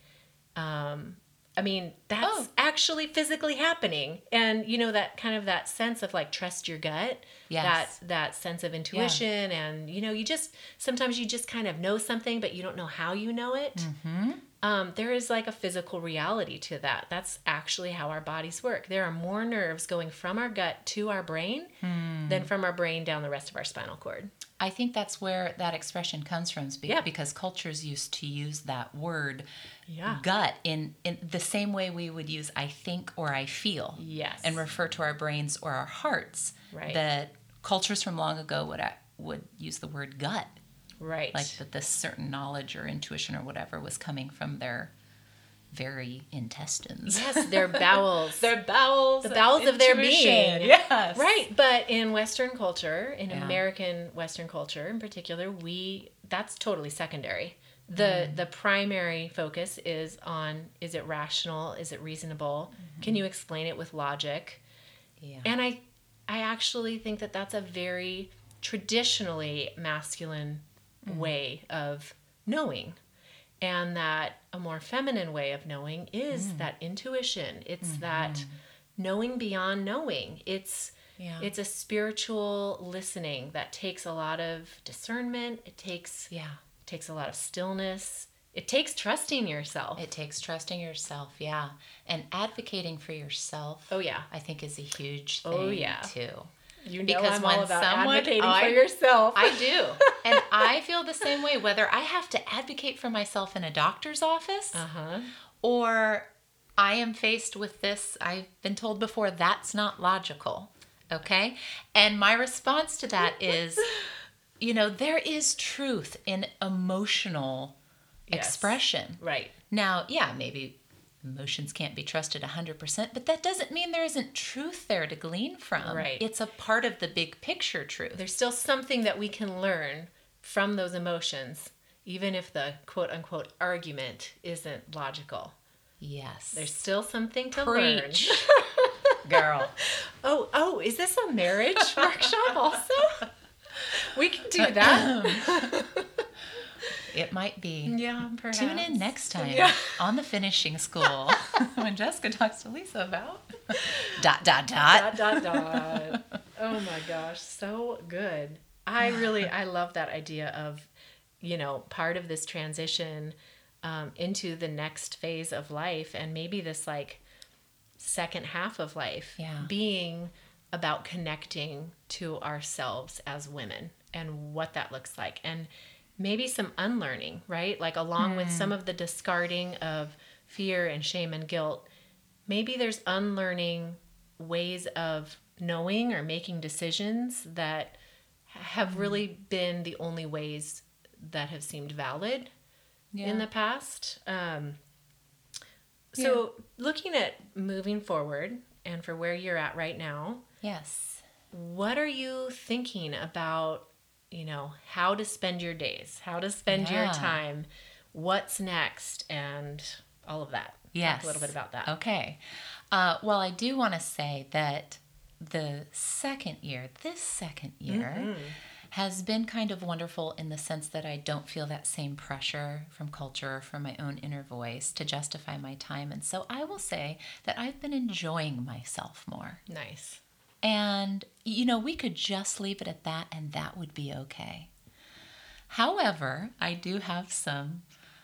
I mean, that's actually physically happening. And, that kind of that sense of like, trust your gut, that sense of intuition. And, sometimes you just kind of know something, but you don't know how you know it. There is like a physical reality to that. That's actually how our bodies work. There are more nerves going from our gut to our brain than from our brain down the rest of our spinal cord. I think that's where that expression comes from, because cultures used to use that word gut in the same way we would use I think or I feel. Yes. And refer to our brains or our hearts. Right. That cultures from long ago would use the word gut. Right. Like that this certain knowledge or intuition or whatever was coming from their very intestines. Yes, their bowels. Their bowels. The bowels of their being. Yes. Right. But in Western culture, in American Western culture in particular, that's totally secondary. The primary focus is on, is it rational? Is it reasonable? Can you explain it with logic? Yeah. And I actually think that that's a very traditionally masculine way of knowing. And that a more feminine way of knowing is that intuition. It's that knowing beyond knowing. It's a spiritual listening that takes a lot of discernment. It takes a lot of stillness. It takes trusting yourself. And advocating for yourself. Oh, yeah. I think is a huge thing, too. You know, because I'm when all about someone advocating for yourself. I do. And I feel the same way, whether I have to advocate for myself in a doctor's office or I am faced with this. I've been told before, that's not logical. Okay. And my response to that is, you know, there is truth in emotional expression. Right. Now, yeah, maybe emotions can't be trusted 100%, but that doesn't mean there isn't truth there to glean from. Right. It's a part of the big picture truth. There's still something that we can learn from those emotions, even if the quote unquote argument isn't logical. Yes. There's still something to Preach. learn. Girl. Oh, is this a marriage workshop also? We can do that. It might be. Yeah, perhaps. Tune in next time on the finishing school when Jessica talks to Lisa about ... Dot. Oh my gosh, so good. I love that idea of, you know, part of this transition into the next phase of life, and maybe this like second half of life being about connecting to ourselves as women and what that looks like, and maybe some unlearning, right? Like along with some of the discarding of fear and shame and guilt, maybe there's unlearning ways of knowing or making decisions that have really been the only ways that have seemed valid in the past. So looking at moving forward and for where you're at right now, Yes. what are you thinking about, you know, how to spend your days, how to spend your time, what's next, and all of that? Yes. Talk a little bit about that. Okay. Well, I do want to say that this second year has been kind of wonderful in the sense that I don't feel that same pressure from culture or from my own inner voice to justify my time. And so I will say that I've been enjoying myself more. Nice. And, you know, we could just leave it at that and that would be okay. However, I do have some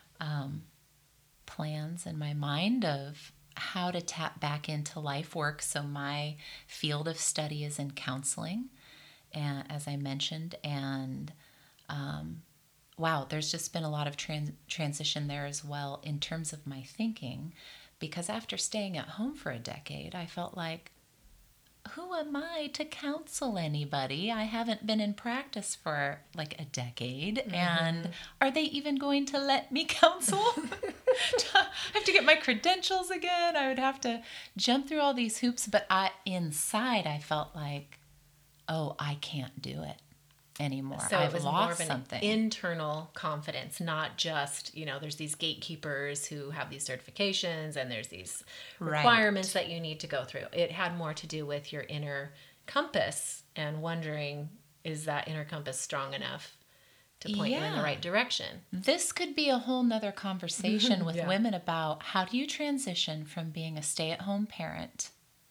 plans in my mind of how to tap back into life work. So my field of study is in counseling, and as I mentioned, and wow, there's just been a lot of transition there as well in terms of my thinking, because after staying at home for a decade, I felt like, who am I to counsel anybody? I haven't been in practice for like a decade. And are they even going to let me counsel? I have to get my credentials again. I would have to jump through all these hoops. But inside, I felt like, oh, I can't do it anymore. So I've it was lost more of an something. internal confidence, not just, you know, there's these gatekeepers who have these certifications and there's these requirements that you need to go through. It had more to do with your inner compass and wondering, is that inner compass strong enough to point you in the right direction? This could be a whole nother conversation with women about how do you transition from being a stay-at-home parent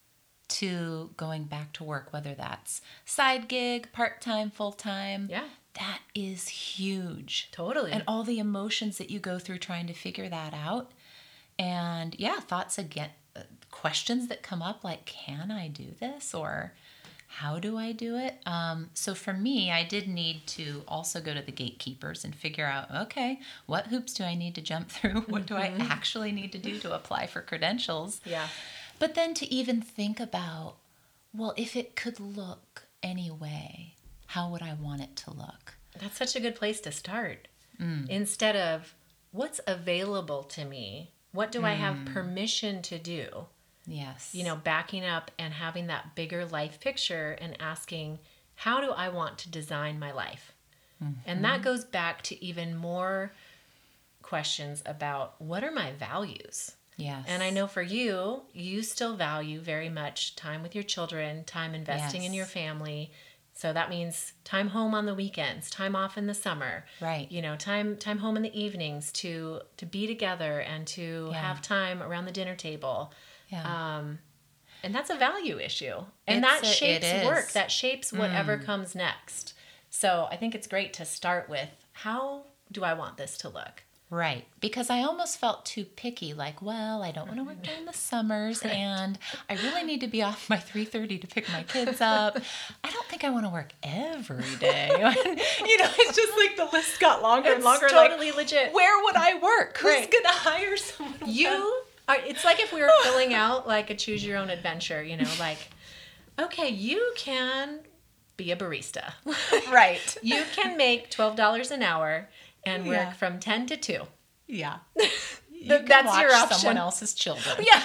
to going back to work, whether that's side gig, part-time, full-time. Yeah. That is huge. Totally. And all the emotions that you go through trying to figure that out. And thoughts again, questions that come up like, can I do this? Or how do I do it? So for me, I did need to also go to the gatekeepers and figure out, okay, what hoops do I need to jump through? What do I actually need to do to apply for credentials? Yeah. But then to even think about, well, if it could look any way, how would I want it to look? That's such a good place to start. Instead of what's available to me, what do I have permission to do? Yes. You know, backing up and having that bigger life picture and asking, how do I want to design my life? And that goes back to even more questions about what are my values? Yes. And I know for you, you still value very much time with your children, time investing in your family. So that means time home on the weekends, time off in the summer. Right. You know, time home in the evenings to be together and to have time around the dinner table. Yeah. And that's a value issue. And that shapes work. That shapes whatever comes next. So I think it's great to start with, how do I want this to look? Right. Because I almost felt too picky, like, well, I don't want to work during the summers and I really need to be off by 3:30 to pick my kids up. I don't think I want to work every day. It's just like the list got longer and longer. Totally like, legit. Where would I work? Who's going to hire someone? It's like if we were filling out like a choose your own adventure, like, okay, you can be a barista. Right. You can make $12 an hour and work from 10 to 2. Yeah. That's watch your option. Someone else's children. Yeah.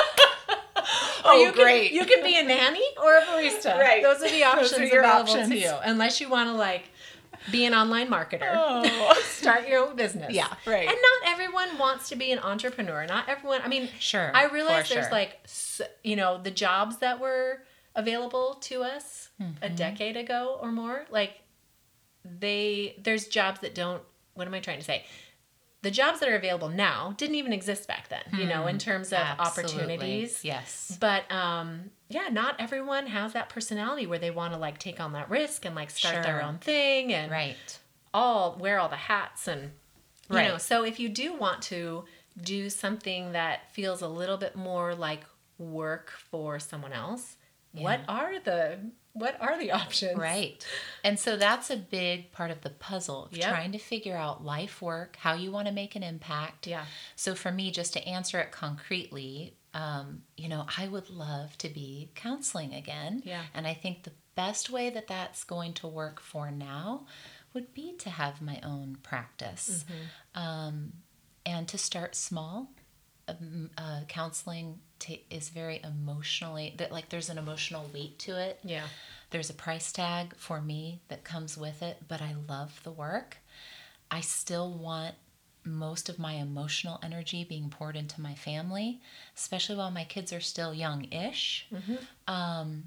Great. You can be a nanny or a barista. Right. Those are the options your available options. to you. Unless you want to like be an online marketer. Start your own business. Yeah, right. And not everyone wants to be an entrepreneur. Not everyone. I mean, sure. I realize there's like, the jobs that were available to us a decade ago or more, like there's jobs that don't, what am I trying to say? The jobs that are available now didn't even exist back then, in terms of opportunities. Yes. But, not everyone has that personality where they want to like take on that risk and like start their own thing and wear all the hats and, so if you do want to do something that feels a little bit more like work for someone else, what are the options? Right. And so that's a big part of the puzzle of trying to figure out life work, how you want to make an impact. Yeah. So for me, just to answer it concretely, I would love to be counseling again. Yeah. And I think the best way that that's going to work for now would be to have my own practice and to start small. Counseling is very emotionally, there's an emotional weight to it. Yeah. There's a price tag for me that comes with it, but I love the work. I still want most of my emotional energy being poured into my family, especially while my kids are still young-ish. And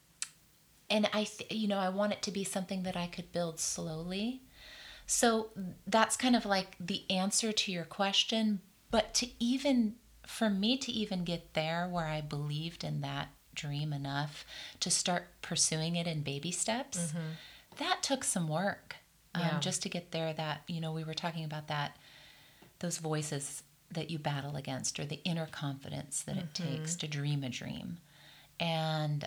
I want it to be something that I could build slowly. So that's kind of like the answer to your question. But for me to even get there where I believed in that dream enough to start pursuing it in baby steps, that took some work just to get there. That, we were talking about those voices that you battle against, or the inner confidence that it takes to dream a dream. And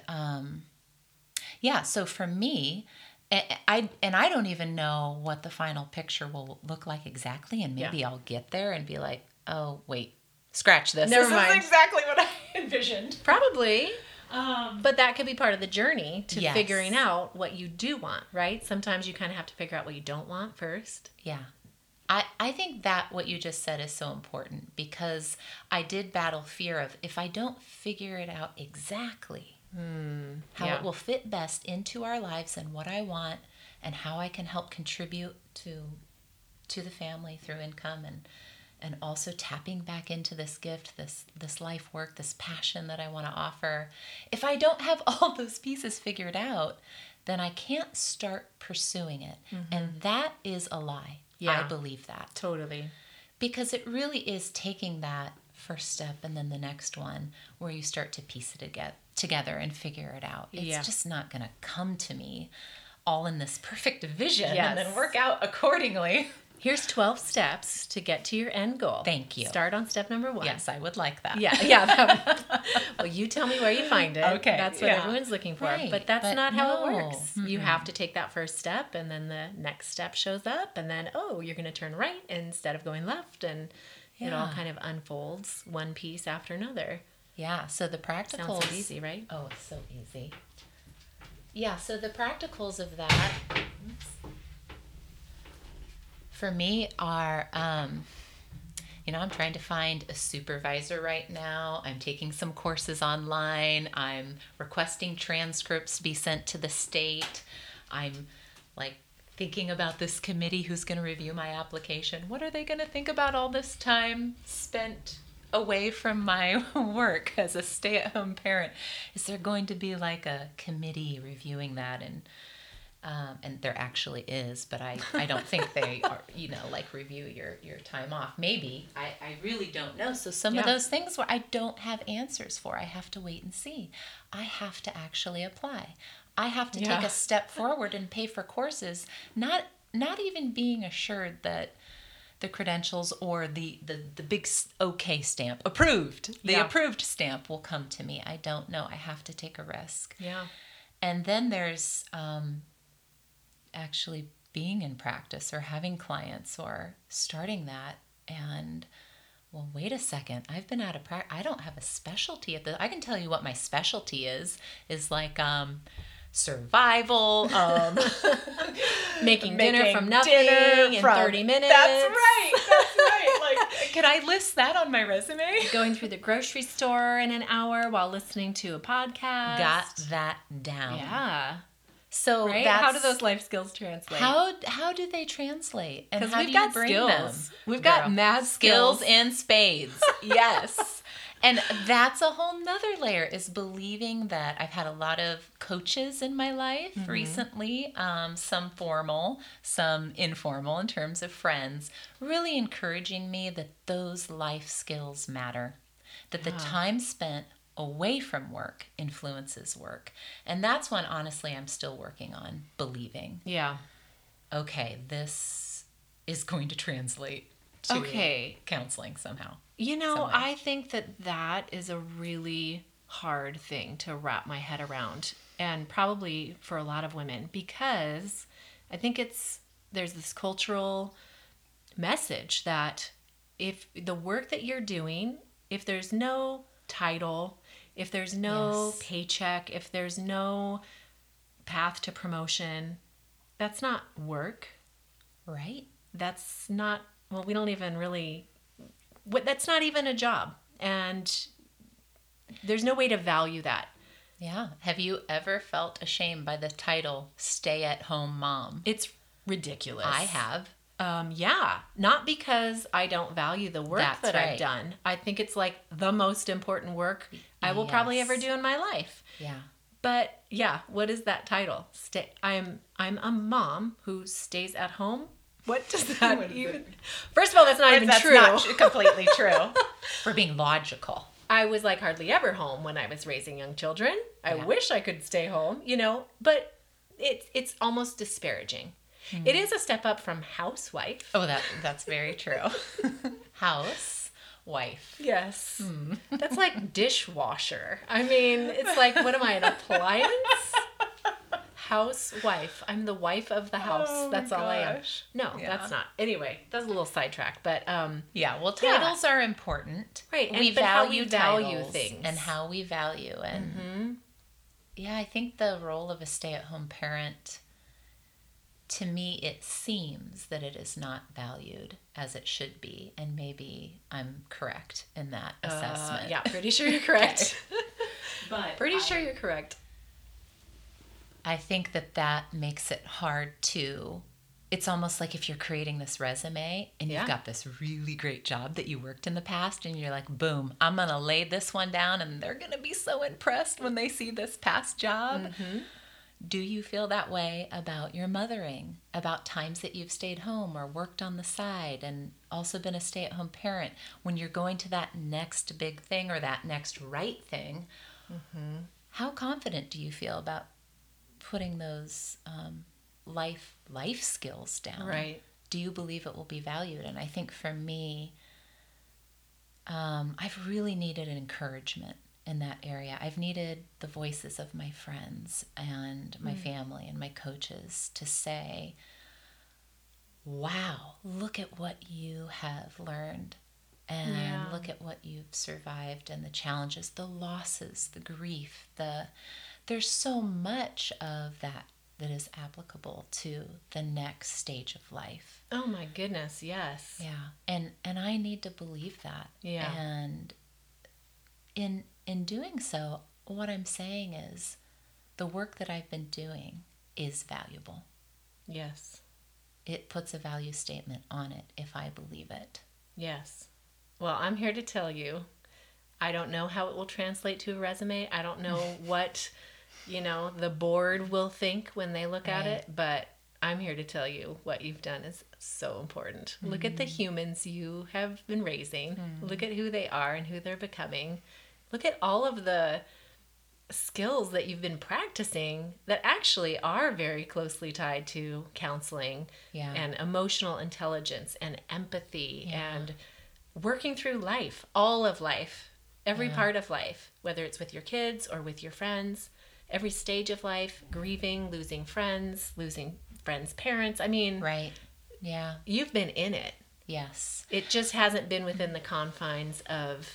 so for me, I don't even know what the final picture will look like exactly, and maybe I'll get there and be like, oh, wait, scratch this. Never mind. This is exactly what I envisioned. Probably. But that could be part of the journey to figuring out what you do want, right? Sometimes you kind of have to figure out what you don't want first. Yeah. I think that what you just said is so important, because I did battle fear of, if I don't figure it out exactly, how it will fit best into our lives and what I want and how I can help contribute to the family through income and also tapping back into this gift, this life work, this passion that I want to offer. If I don't have all those pieces figured out, then I can't start pursuing it. And that is a lie. Yeah. I believe that. Totally. Because it really is taking that first step and then the next one where you start to piece it together and figure it out. It's just not going to come to me all in this perfect vision and then work out accordingly. Here's 12 steps to get to your end goal. Thank you. Start on step number 1. Yes, I would like that. Yeah. Well, you tell me where you find it. Okay. That's what everyone's looking for. Right. But that's not how it works. You have to take that first step, and then the next step shows up, and then, you're going to turn right instead of going left, and it all kind of unfolds one piece after another. Yeah, so the practicals... Sounds so easy, right? Oh, it's so easy. Yeah, so the practicals of that... for me are, I'm trying to find a supervisor right now. I'm taking some courses online. I'm requesting transcripts to be sent to the state. I'm thinking about this committee who's going to review my application. What are they going to think about all this time spent away from my work as a stay-at-home parent? Is there going to be a committee reviewing that? And there actually is, but I don't think they are, review your time off. Maybe. I really don't know. So some of those things where I don't have answers for, I have to wait and see. I have to actually apply. I have to take a step forward and pay for courses, not even being assured that the credentials or the big okay stamp, approved. The approved stamp will come to me. I don't know. I have to take a risk. Yeah. And then there's actually being in practice or having clients or starting that. And, well, wait a second. I've been out of practice. I don't have a specialty at I can tell you what my specialty is like survival, making dinner from nothing in 30 minutes. That's right. Like, can I list that on my resume? Going through the grocery store in an hour while listening to a podcast. Got that down. Yeah. So right? How do those life skills translate? How do they translate? And how we've do got you bring skills. them? We've got mad skills and spades. Yes. And that's a whole nother layer, is believing that I've had a lot of coaches in my life recently, some formal, some informal in terms of friends, really encouraging me that those life skills matter, that the time spent away from work influences work. And that's one, honestly, I'm still working on believing. Yeah. Okay, this is going to translate to counseling somehow. You know, I think that is a really hard thing to wrap my head around, and probably for a lot of women, because I think there's this cultural message that if the work that you're doing, if there's no title, if there's no paycheck, if there's no path to promotion, that's not work. Right? That's not, well, we don't even really, that's not even a job. And there's no way to value that. Yeah. Have you ever felt ashamed by the title stay-at-home mom? It's ridiculous. I have. Yeah. Not because I don't value the work I've done. I think it's like the most important work I will probably ever do in my life. Yeah. But yeah, what is that title? I'm a mom who stays at home. What does that even? First of all, that's not even true. That's not completely true. We're being logical. I was like hardly ever home when I was raising young children. I wish I could stay home, but it's almost disparaging. Mm. It is a step up from housewife. Oh, that's very true. Housewife. Yes. Mm. That's like dishwasher. I mean, it's like, what am I, an appliance? Housewife. I'm the wife of the house. Oh, that's all I am. No, that's not. Anyway, that's a little sidetrack, but titles are important. Right. We value things and how we value. And I think the role of a stay-at-home parent, to me, it seems that it is not valued as it should be. And maybe I'm correct in that assessment. Yeah, pretty sure you're correct. But pretty sure you're correct. I think that makes it hard to, it's almost like if you're creating this resume and you've got this really great job that you worked in the past and you're like, boom, I'm going to lay this one down and they're going to be so impressed when they see this past job. Mm-hmm. Do you feel that way about your mothering, about times that you've stayed home or worked on the side and also been a stay-at-home parent? When you're going to that next big thing or that next right thing, how confident do you feel about putting those life skills down? Right. Do you believe it will be valued? And I think for me, I've really needed an encouragement in that area. I've needed the voices of my friends and my family and my coaches to say, wow, look at what you have learned and look at what you've survived and the challenges, the losses, the grief, there's so much of that is applicable to the next stage of life. Oh my goodness, yes. Yeah. And I need to believe that. Yeah. And in doing so, what I'm saying is the work that I've been doing is valuable. Yes. It puts a value statement on it if I believe it. Yes. Well, I'm here to tell you, I don't know how it will translate to a resume. I don't know what the board will think when they look at it, but I'm here to tell you what you've done is so important. Mm-hmm. Look at the humans you have been raising. Mm-hmm. Look at who they are and who they're becoming. Look at all of the skills that you've been practicing that actually are very closely tied to counseling and emotional intelligence and empathy and working through life, all of life, every part of life, whether it's with your kids or with your friends, every stage of life, grieving, losing friends parents. I mean, Right. Yeah. you've been in it. Yes. It just hasn't been within the confines of,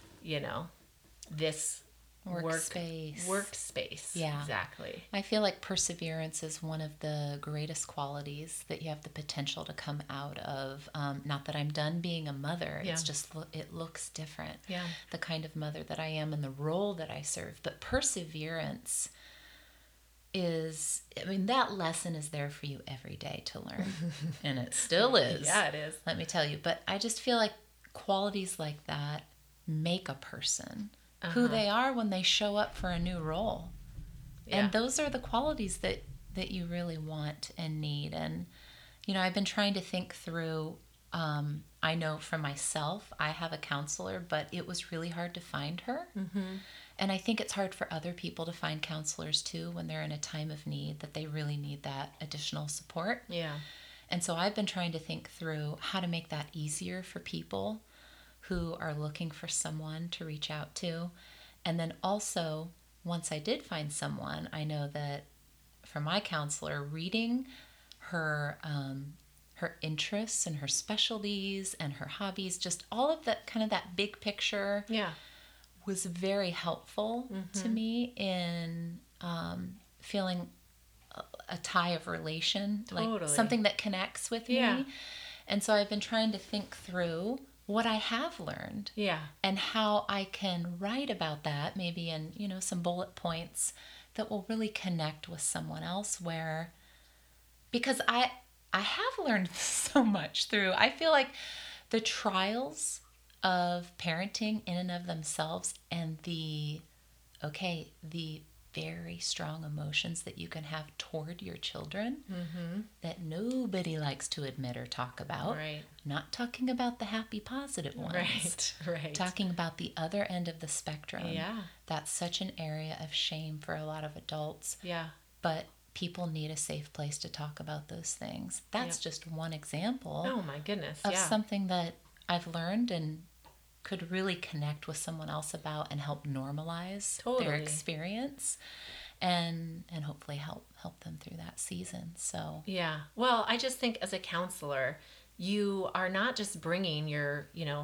this workspace. Yeah. Exactly. I feel like perseverance is one of the greatest qualities that you have the potential to come out of. Not that I'm done being a mother. Yeah. It's just, it looks different. Yeah. The kind of mother that I am and the role that I serve. But perseverance is, that lesson is there for you every day to learn. And it still is. Yeah, it is. Let me tell you. But I just feel like qualities like that make a person who they are when they show up for a new role. Yeah. And those are the qualities that you really want and need. And, I've been trying to think through, I know for myself, I have a counselor, but it was really hard to find her. Mm-hmm. And I think it's hard for other people to find counselors too when they're in a time of need, that they really need that additional support. Yeah. And so I've been trying to think through how to make that easier for people who are looking for someone to reach out to. And then also, once I did find someone, I know that for my counselor, reading her interests and her specialties and her hobbies, just all of that kind of that big picture, was very helpful to me in feeling a tie of relation, like something that connects with me. And so I've been trying to think through what I have learned, and how I can write about that, maybe in some bullet points that will really connect with someone else. Because I have learned so much through. I feel like the trials of parenting in and of themselves, and the very strong emotions that you can have toward your children, that nobody likes to admit or talk about. Right. Not talking about the happy, positive ones. Right. Talking about the other end of the spectrum. Yeah. That's such an area of shame for a lot of adults. Yeah. But people need a safe place to talk about those things. That's just one example. Oh my goodness. Of something that I've learned and could really connect with someone else about and help normalize their experience, and hopefully help them through that season. So yeah. Well, I just think as a counselor, you are not just bringing your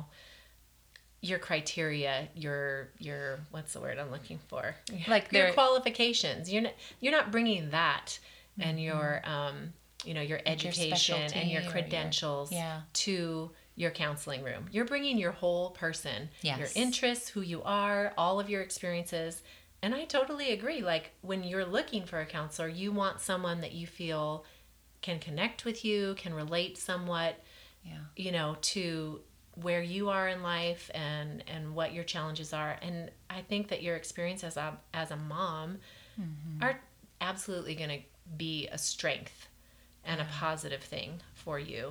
criteria, your what's the word I'm looking for? Like your qualifications. You're not bringing that and your your education and your credentials to your counseling room. You're bringing your whole person, your interests, who you are, all of your experiences. And I totally agree. Like when you're looking for a counselor, you want someone that you feel can connect with you, can relate somewhat, to where you are in life and what your challenges are. And I think that your experience as a mom are absolutely going to be a strength and a positive thing for you.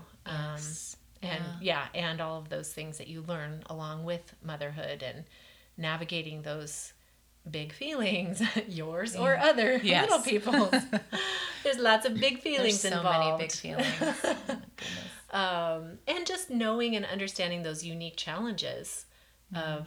And all of those things that you learn along with motherhood and navigating those big feelings, yours or other little people's. There's lots of big feelings There's so involved. many big feelings. Oh my goodness. And just knowing and understanding those unique challenges of,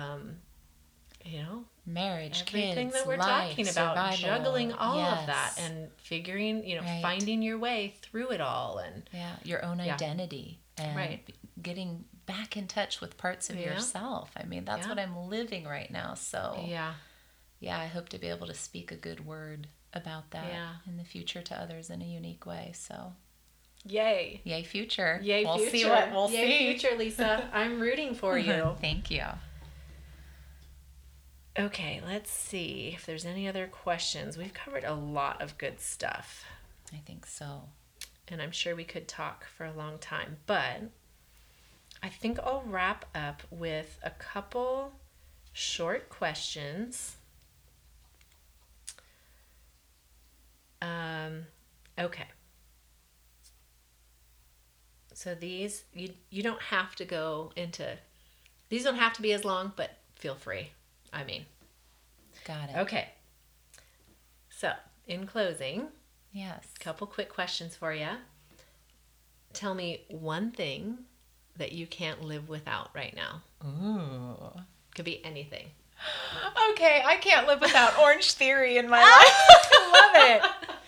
marriage, everything kids, that we're life, talking about, survival. juggling all of that and figuring, finding your way through it all. And your own identity and getting back in touch with parts of yourself. I mean, that's what I'm living right now. So I hope to be able to speak a good word about that in the future to others in a unique way. So yay future. We'll future. See what we'll see. Future, Lisa. I'm rooting for you. Thank you. Okay, let's see if there's any other questions. We've covered a lot of good stuff. I think so. And I'm sure we could talk for a long time, but I think I'll wrap up with a couple short questions. Okay. So these, you don't have to these don't have to be as long, but feel free. I mean, Got it. Okay. So, in closing, Yes. a couple quick questions for you. Tell me one thing that you can't live without right now. Ooh. Could be anything. Okay, I can't live without Orange Theory in my life. Love it.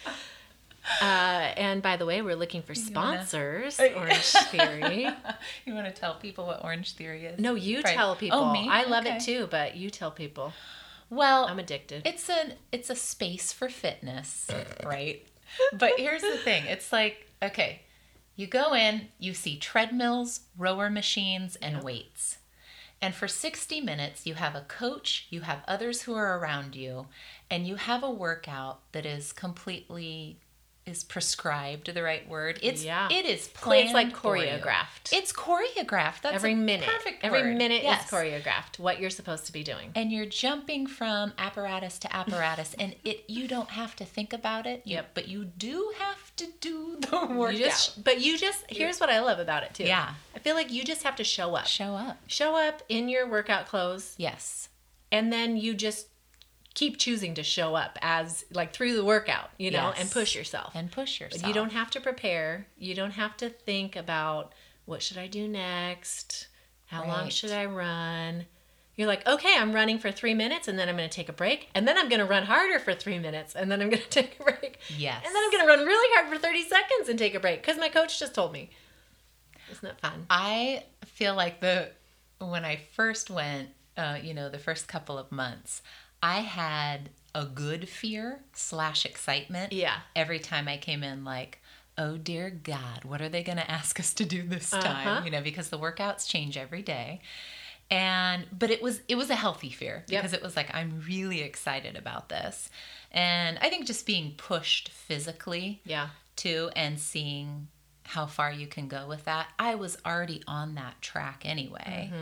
And by the way, we're looking for sponsors. Orange Theory. You want to tell people what Orange Theory is? No, you tell people. Oh, me? I love Okay. it too, but you tell people. Well, I'm addicted. It's a space for fitness, right? But here's the thing. It's like, okay, you go in, you see treadmills, rower machines, and weights. And for 60 minutes, you have a coach, you have others who are around you, and you have a workout that is completely, is prescribed the right word? It is planned. It's like for you. choreographed. It's choreographed. That's every a minute. perfect Every word. minute Yes. is choreographed. What you're supposed to be doing. And you're jumping from apparatus to apparatus, and you don't have to think about it. Yep. But you do have to do the workout. Here's what I love about it too. Yeah. I feel like you just have to show up. Show up. Show up in your workout clothes, Yes. and then you just keep choosing to show up as like through the workout, you know, Yes. and push yourself. And push yourself. You don't have to prepare. You don't have to think about what should I do next? How long Right. should I run? You're like, okay, I'm running for 3 minutes and then I'm going to take a break. And then I'm going to run harder for 3 minutes and then I'm going to take a break. Yes. And then I'm going to run really hard for 30 seconds and take a break because my coach just told me. Isn't that fun? I feel like when I first went, the first couple of months, I had a good fear / excitement. Yeah. Every time I came in, like, oh dear God, what are they going to ask us to do this time? Because the workouts change every day. But it was a healthy fear because it was like, I'm really excited about this. And I think just being pushed physically too, and seeing how far you can go with that. I was already on that track anyway,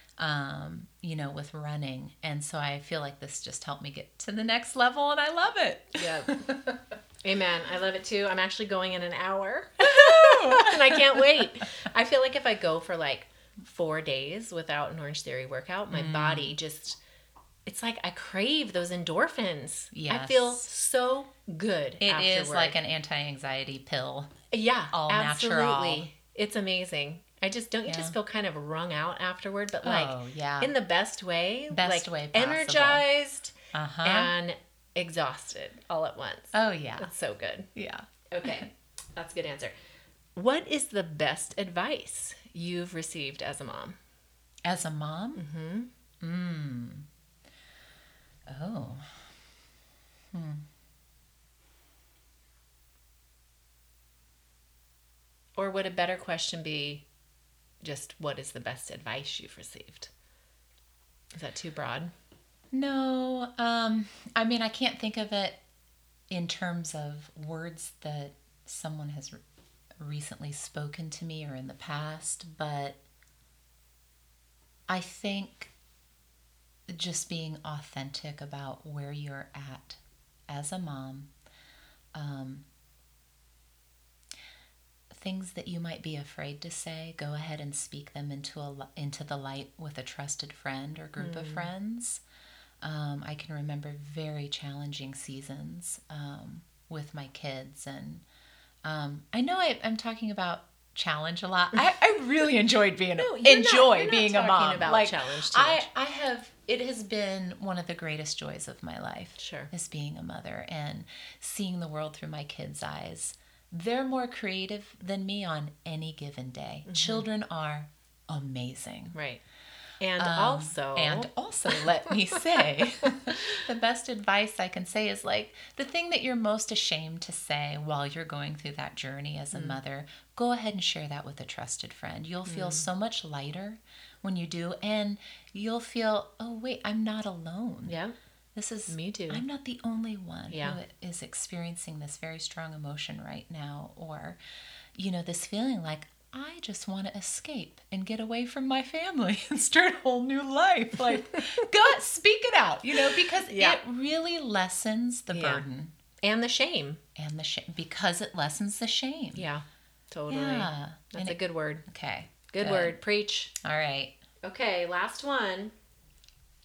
with running. And so I feel like this just helped me get to the next level, and I love it. Yeah. Amen. I love it too. I'm actually going in an hour and I can't wait. I feel like if I go for like 4 days without an Orange Theory workout, my body just, it's like I crave those endorphins. Yes. I feel so good It afterward. is like an anti-anxiety pill. Yeah, all absolutely. natural. It's amazing. I just, don't you just feel kind of wrung out afterward, but like yeah. in the best way. Best like way possible. Energized Uh-huh. and exhausted all at once. Oh, yeah. That's so good. Yeah. Okay, that's a good answer. What is the best advice you've received as a mom? As a mom? Mm-hmm. Oh. Or would a better question be just what is the best advice you've received? Is that too broad? No. I can't think of it in terms of words that someone has recently spoken to me or in the past, but I think just being authentic about where you're at as a mom, things that you might be afraid to say, go ahead and speak them into the light with a trusted friend or group of friends. I can remember very challenging seasons with my kids, and I know I'm talking about challenge a lot. I really enjoyed being being a mom. About like challenge too much. I have. It has been one of the greatest joys of my life. Sure. Is being a mother and seeing the world through my kids' eyes. They're more creative than me on any given day. Mm-hmm. Children are amazing. Right. And also, let me say, the best advice I can say is like the thing that you're most ashamed to say while you're going through that journey as a mother, go ahead and share that with a trusted friend. You'll feel so much lighter when you do, and you'll feel, oh wait, I'm not alone. Yeah. This is me too. I'm not the only one who is experiencing this very strong emotion right now, or this feeling like I just want to escape and get away from my family and start a whole new life. Like, God, speak it out, because it really lessens the burden. And the shame. And the shame, because it lessens the shame. Yeah, totally. Yeah. That's a good word. Okay. Good word. Preach. All right. Okay, last one.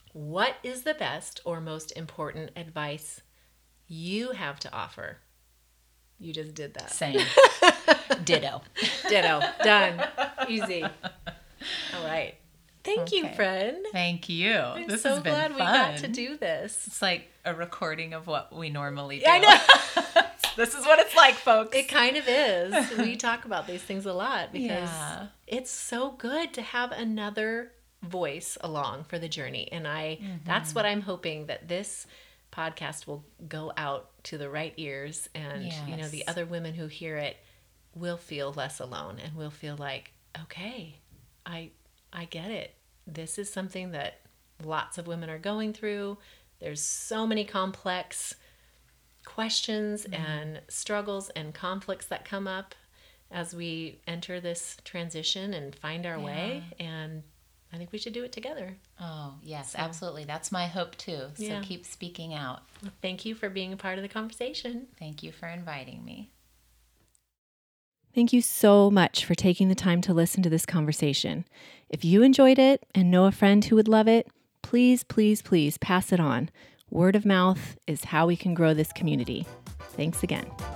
What is the best or most important advice you have to offer? You just did that. Same. Ditto. Ditto. Done. Easy. All right. Thank you, friend. Thank you. I'm This so has been glad fun. we got to do this. It's like a recording of what we normally do. I know. This is what it's like, folks. It kind of is. We talk about these things a lot because Yeah. it's so good to have another voice along for the journey. And that's what I'm hoping, that this podcast will go out to the right ears, and Yes. the other women who hear it will feel less alone and will feel like, okay, I get it. This is something that lots of women are going through. There's so many complex questions and struggles and conflicts that come up as we enter this transition and find our way. And I think we should do it together. Oh, yes, absolutely. That's my hope too. So Yeah. keep speaking out. Well, thank you for being a part of the conversation. Thank you for inviting me. Thank you so much for taking the time to listen to this conversation. If you enjoyed it and know a friend who would love it, please, please, please pass it on. Word of mouth is how we can grow this community. Thanks again.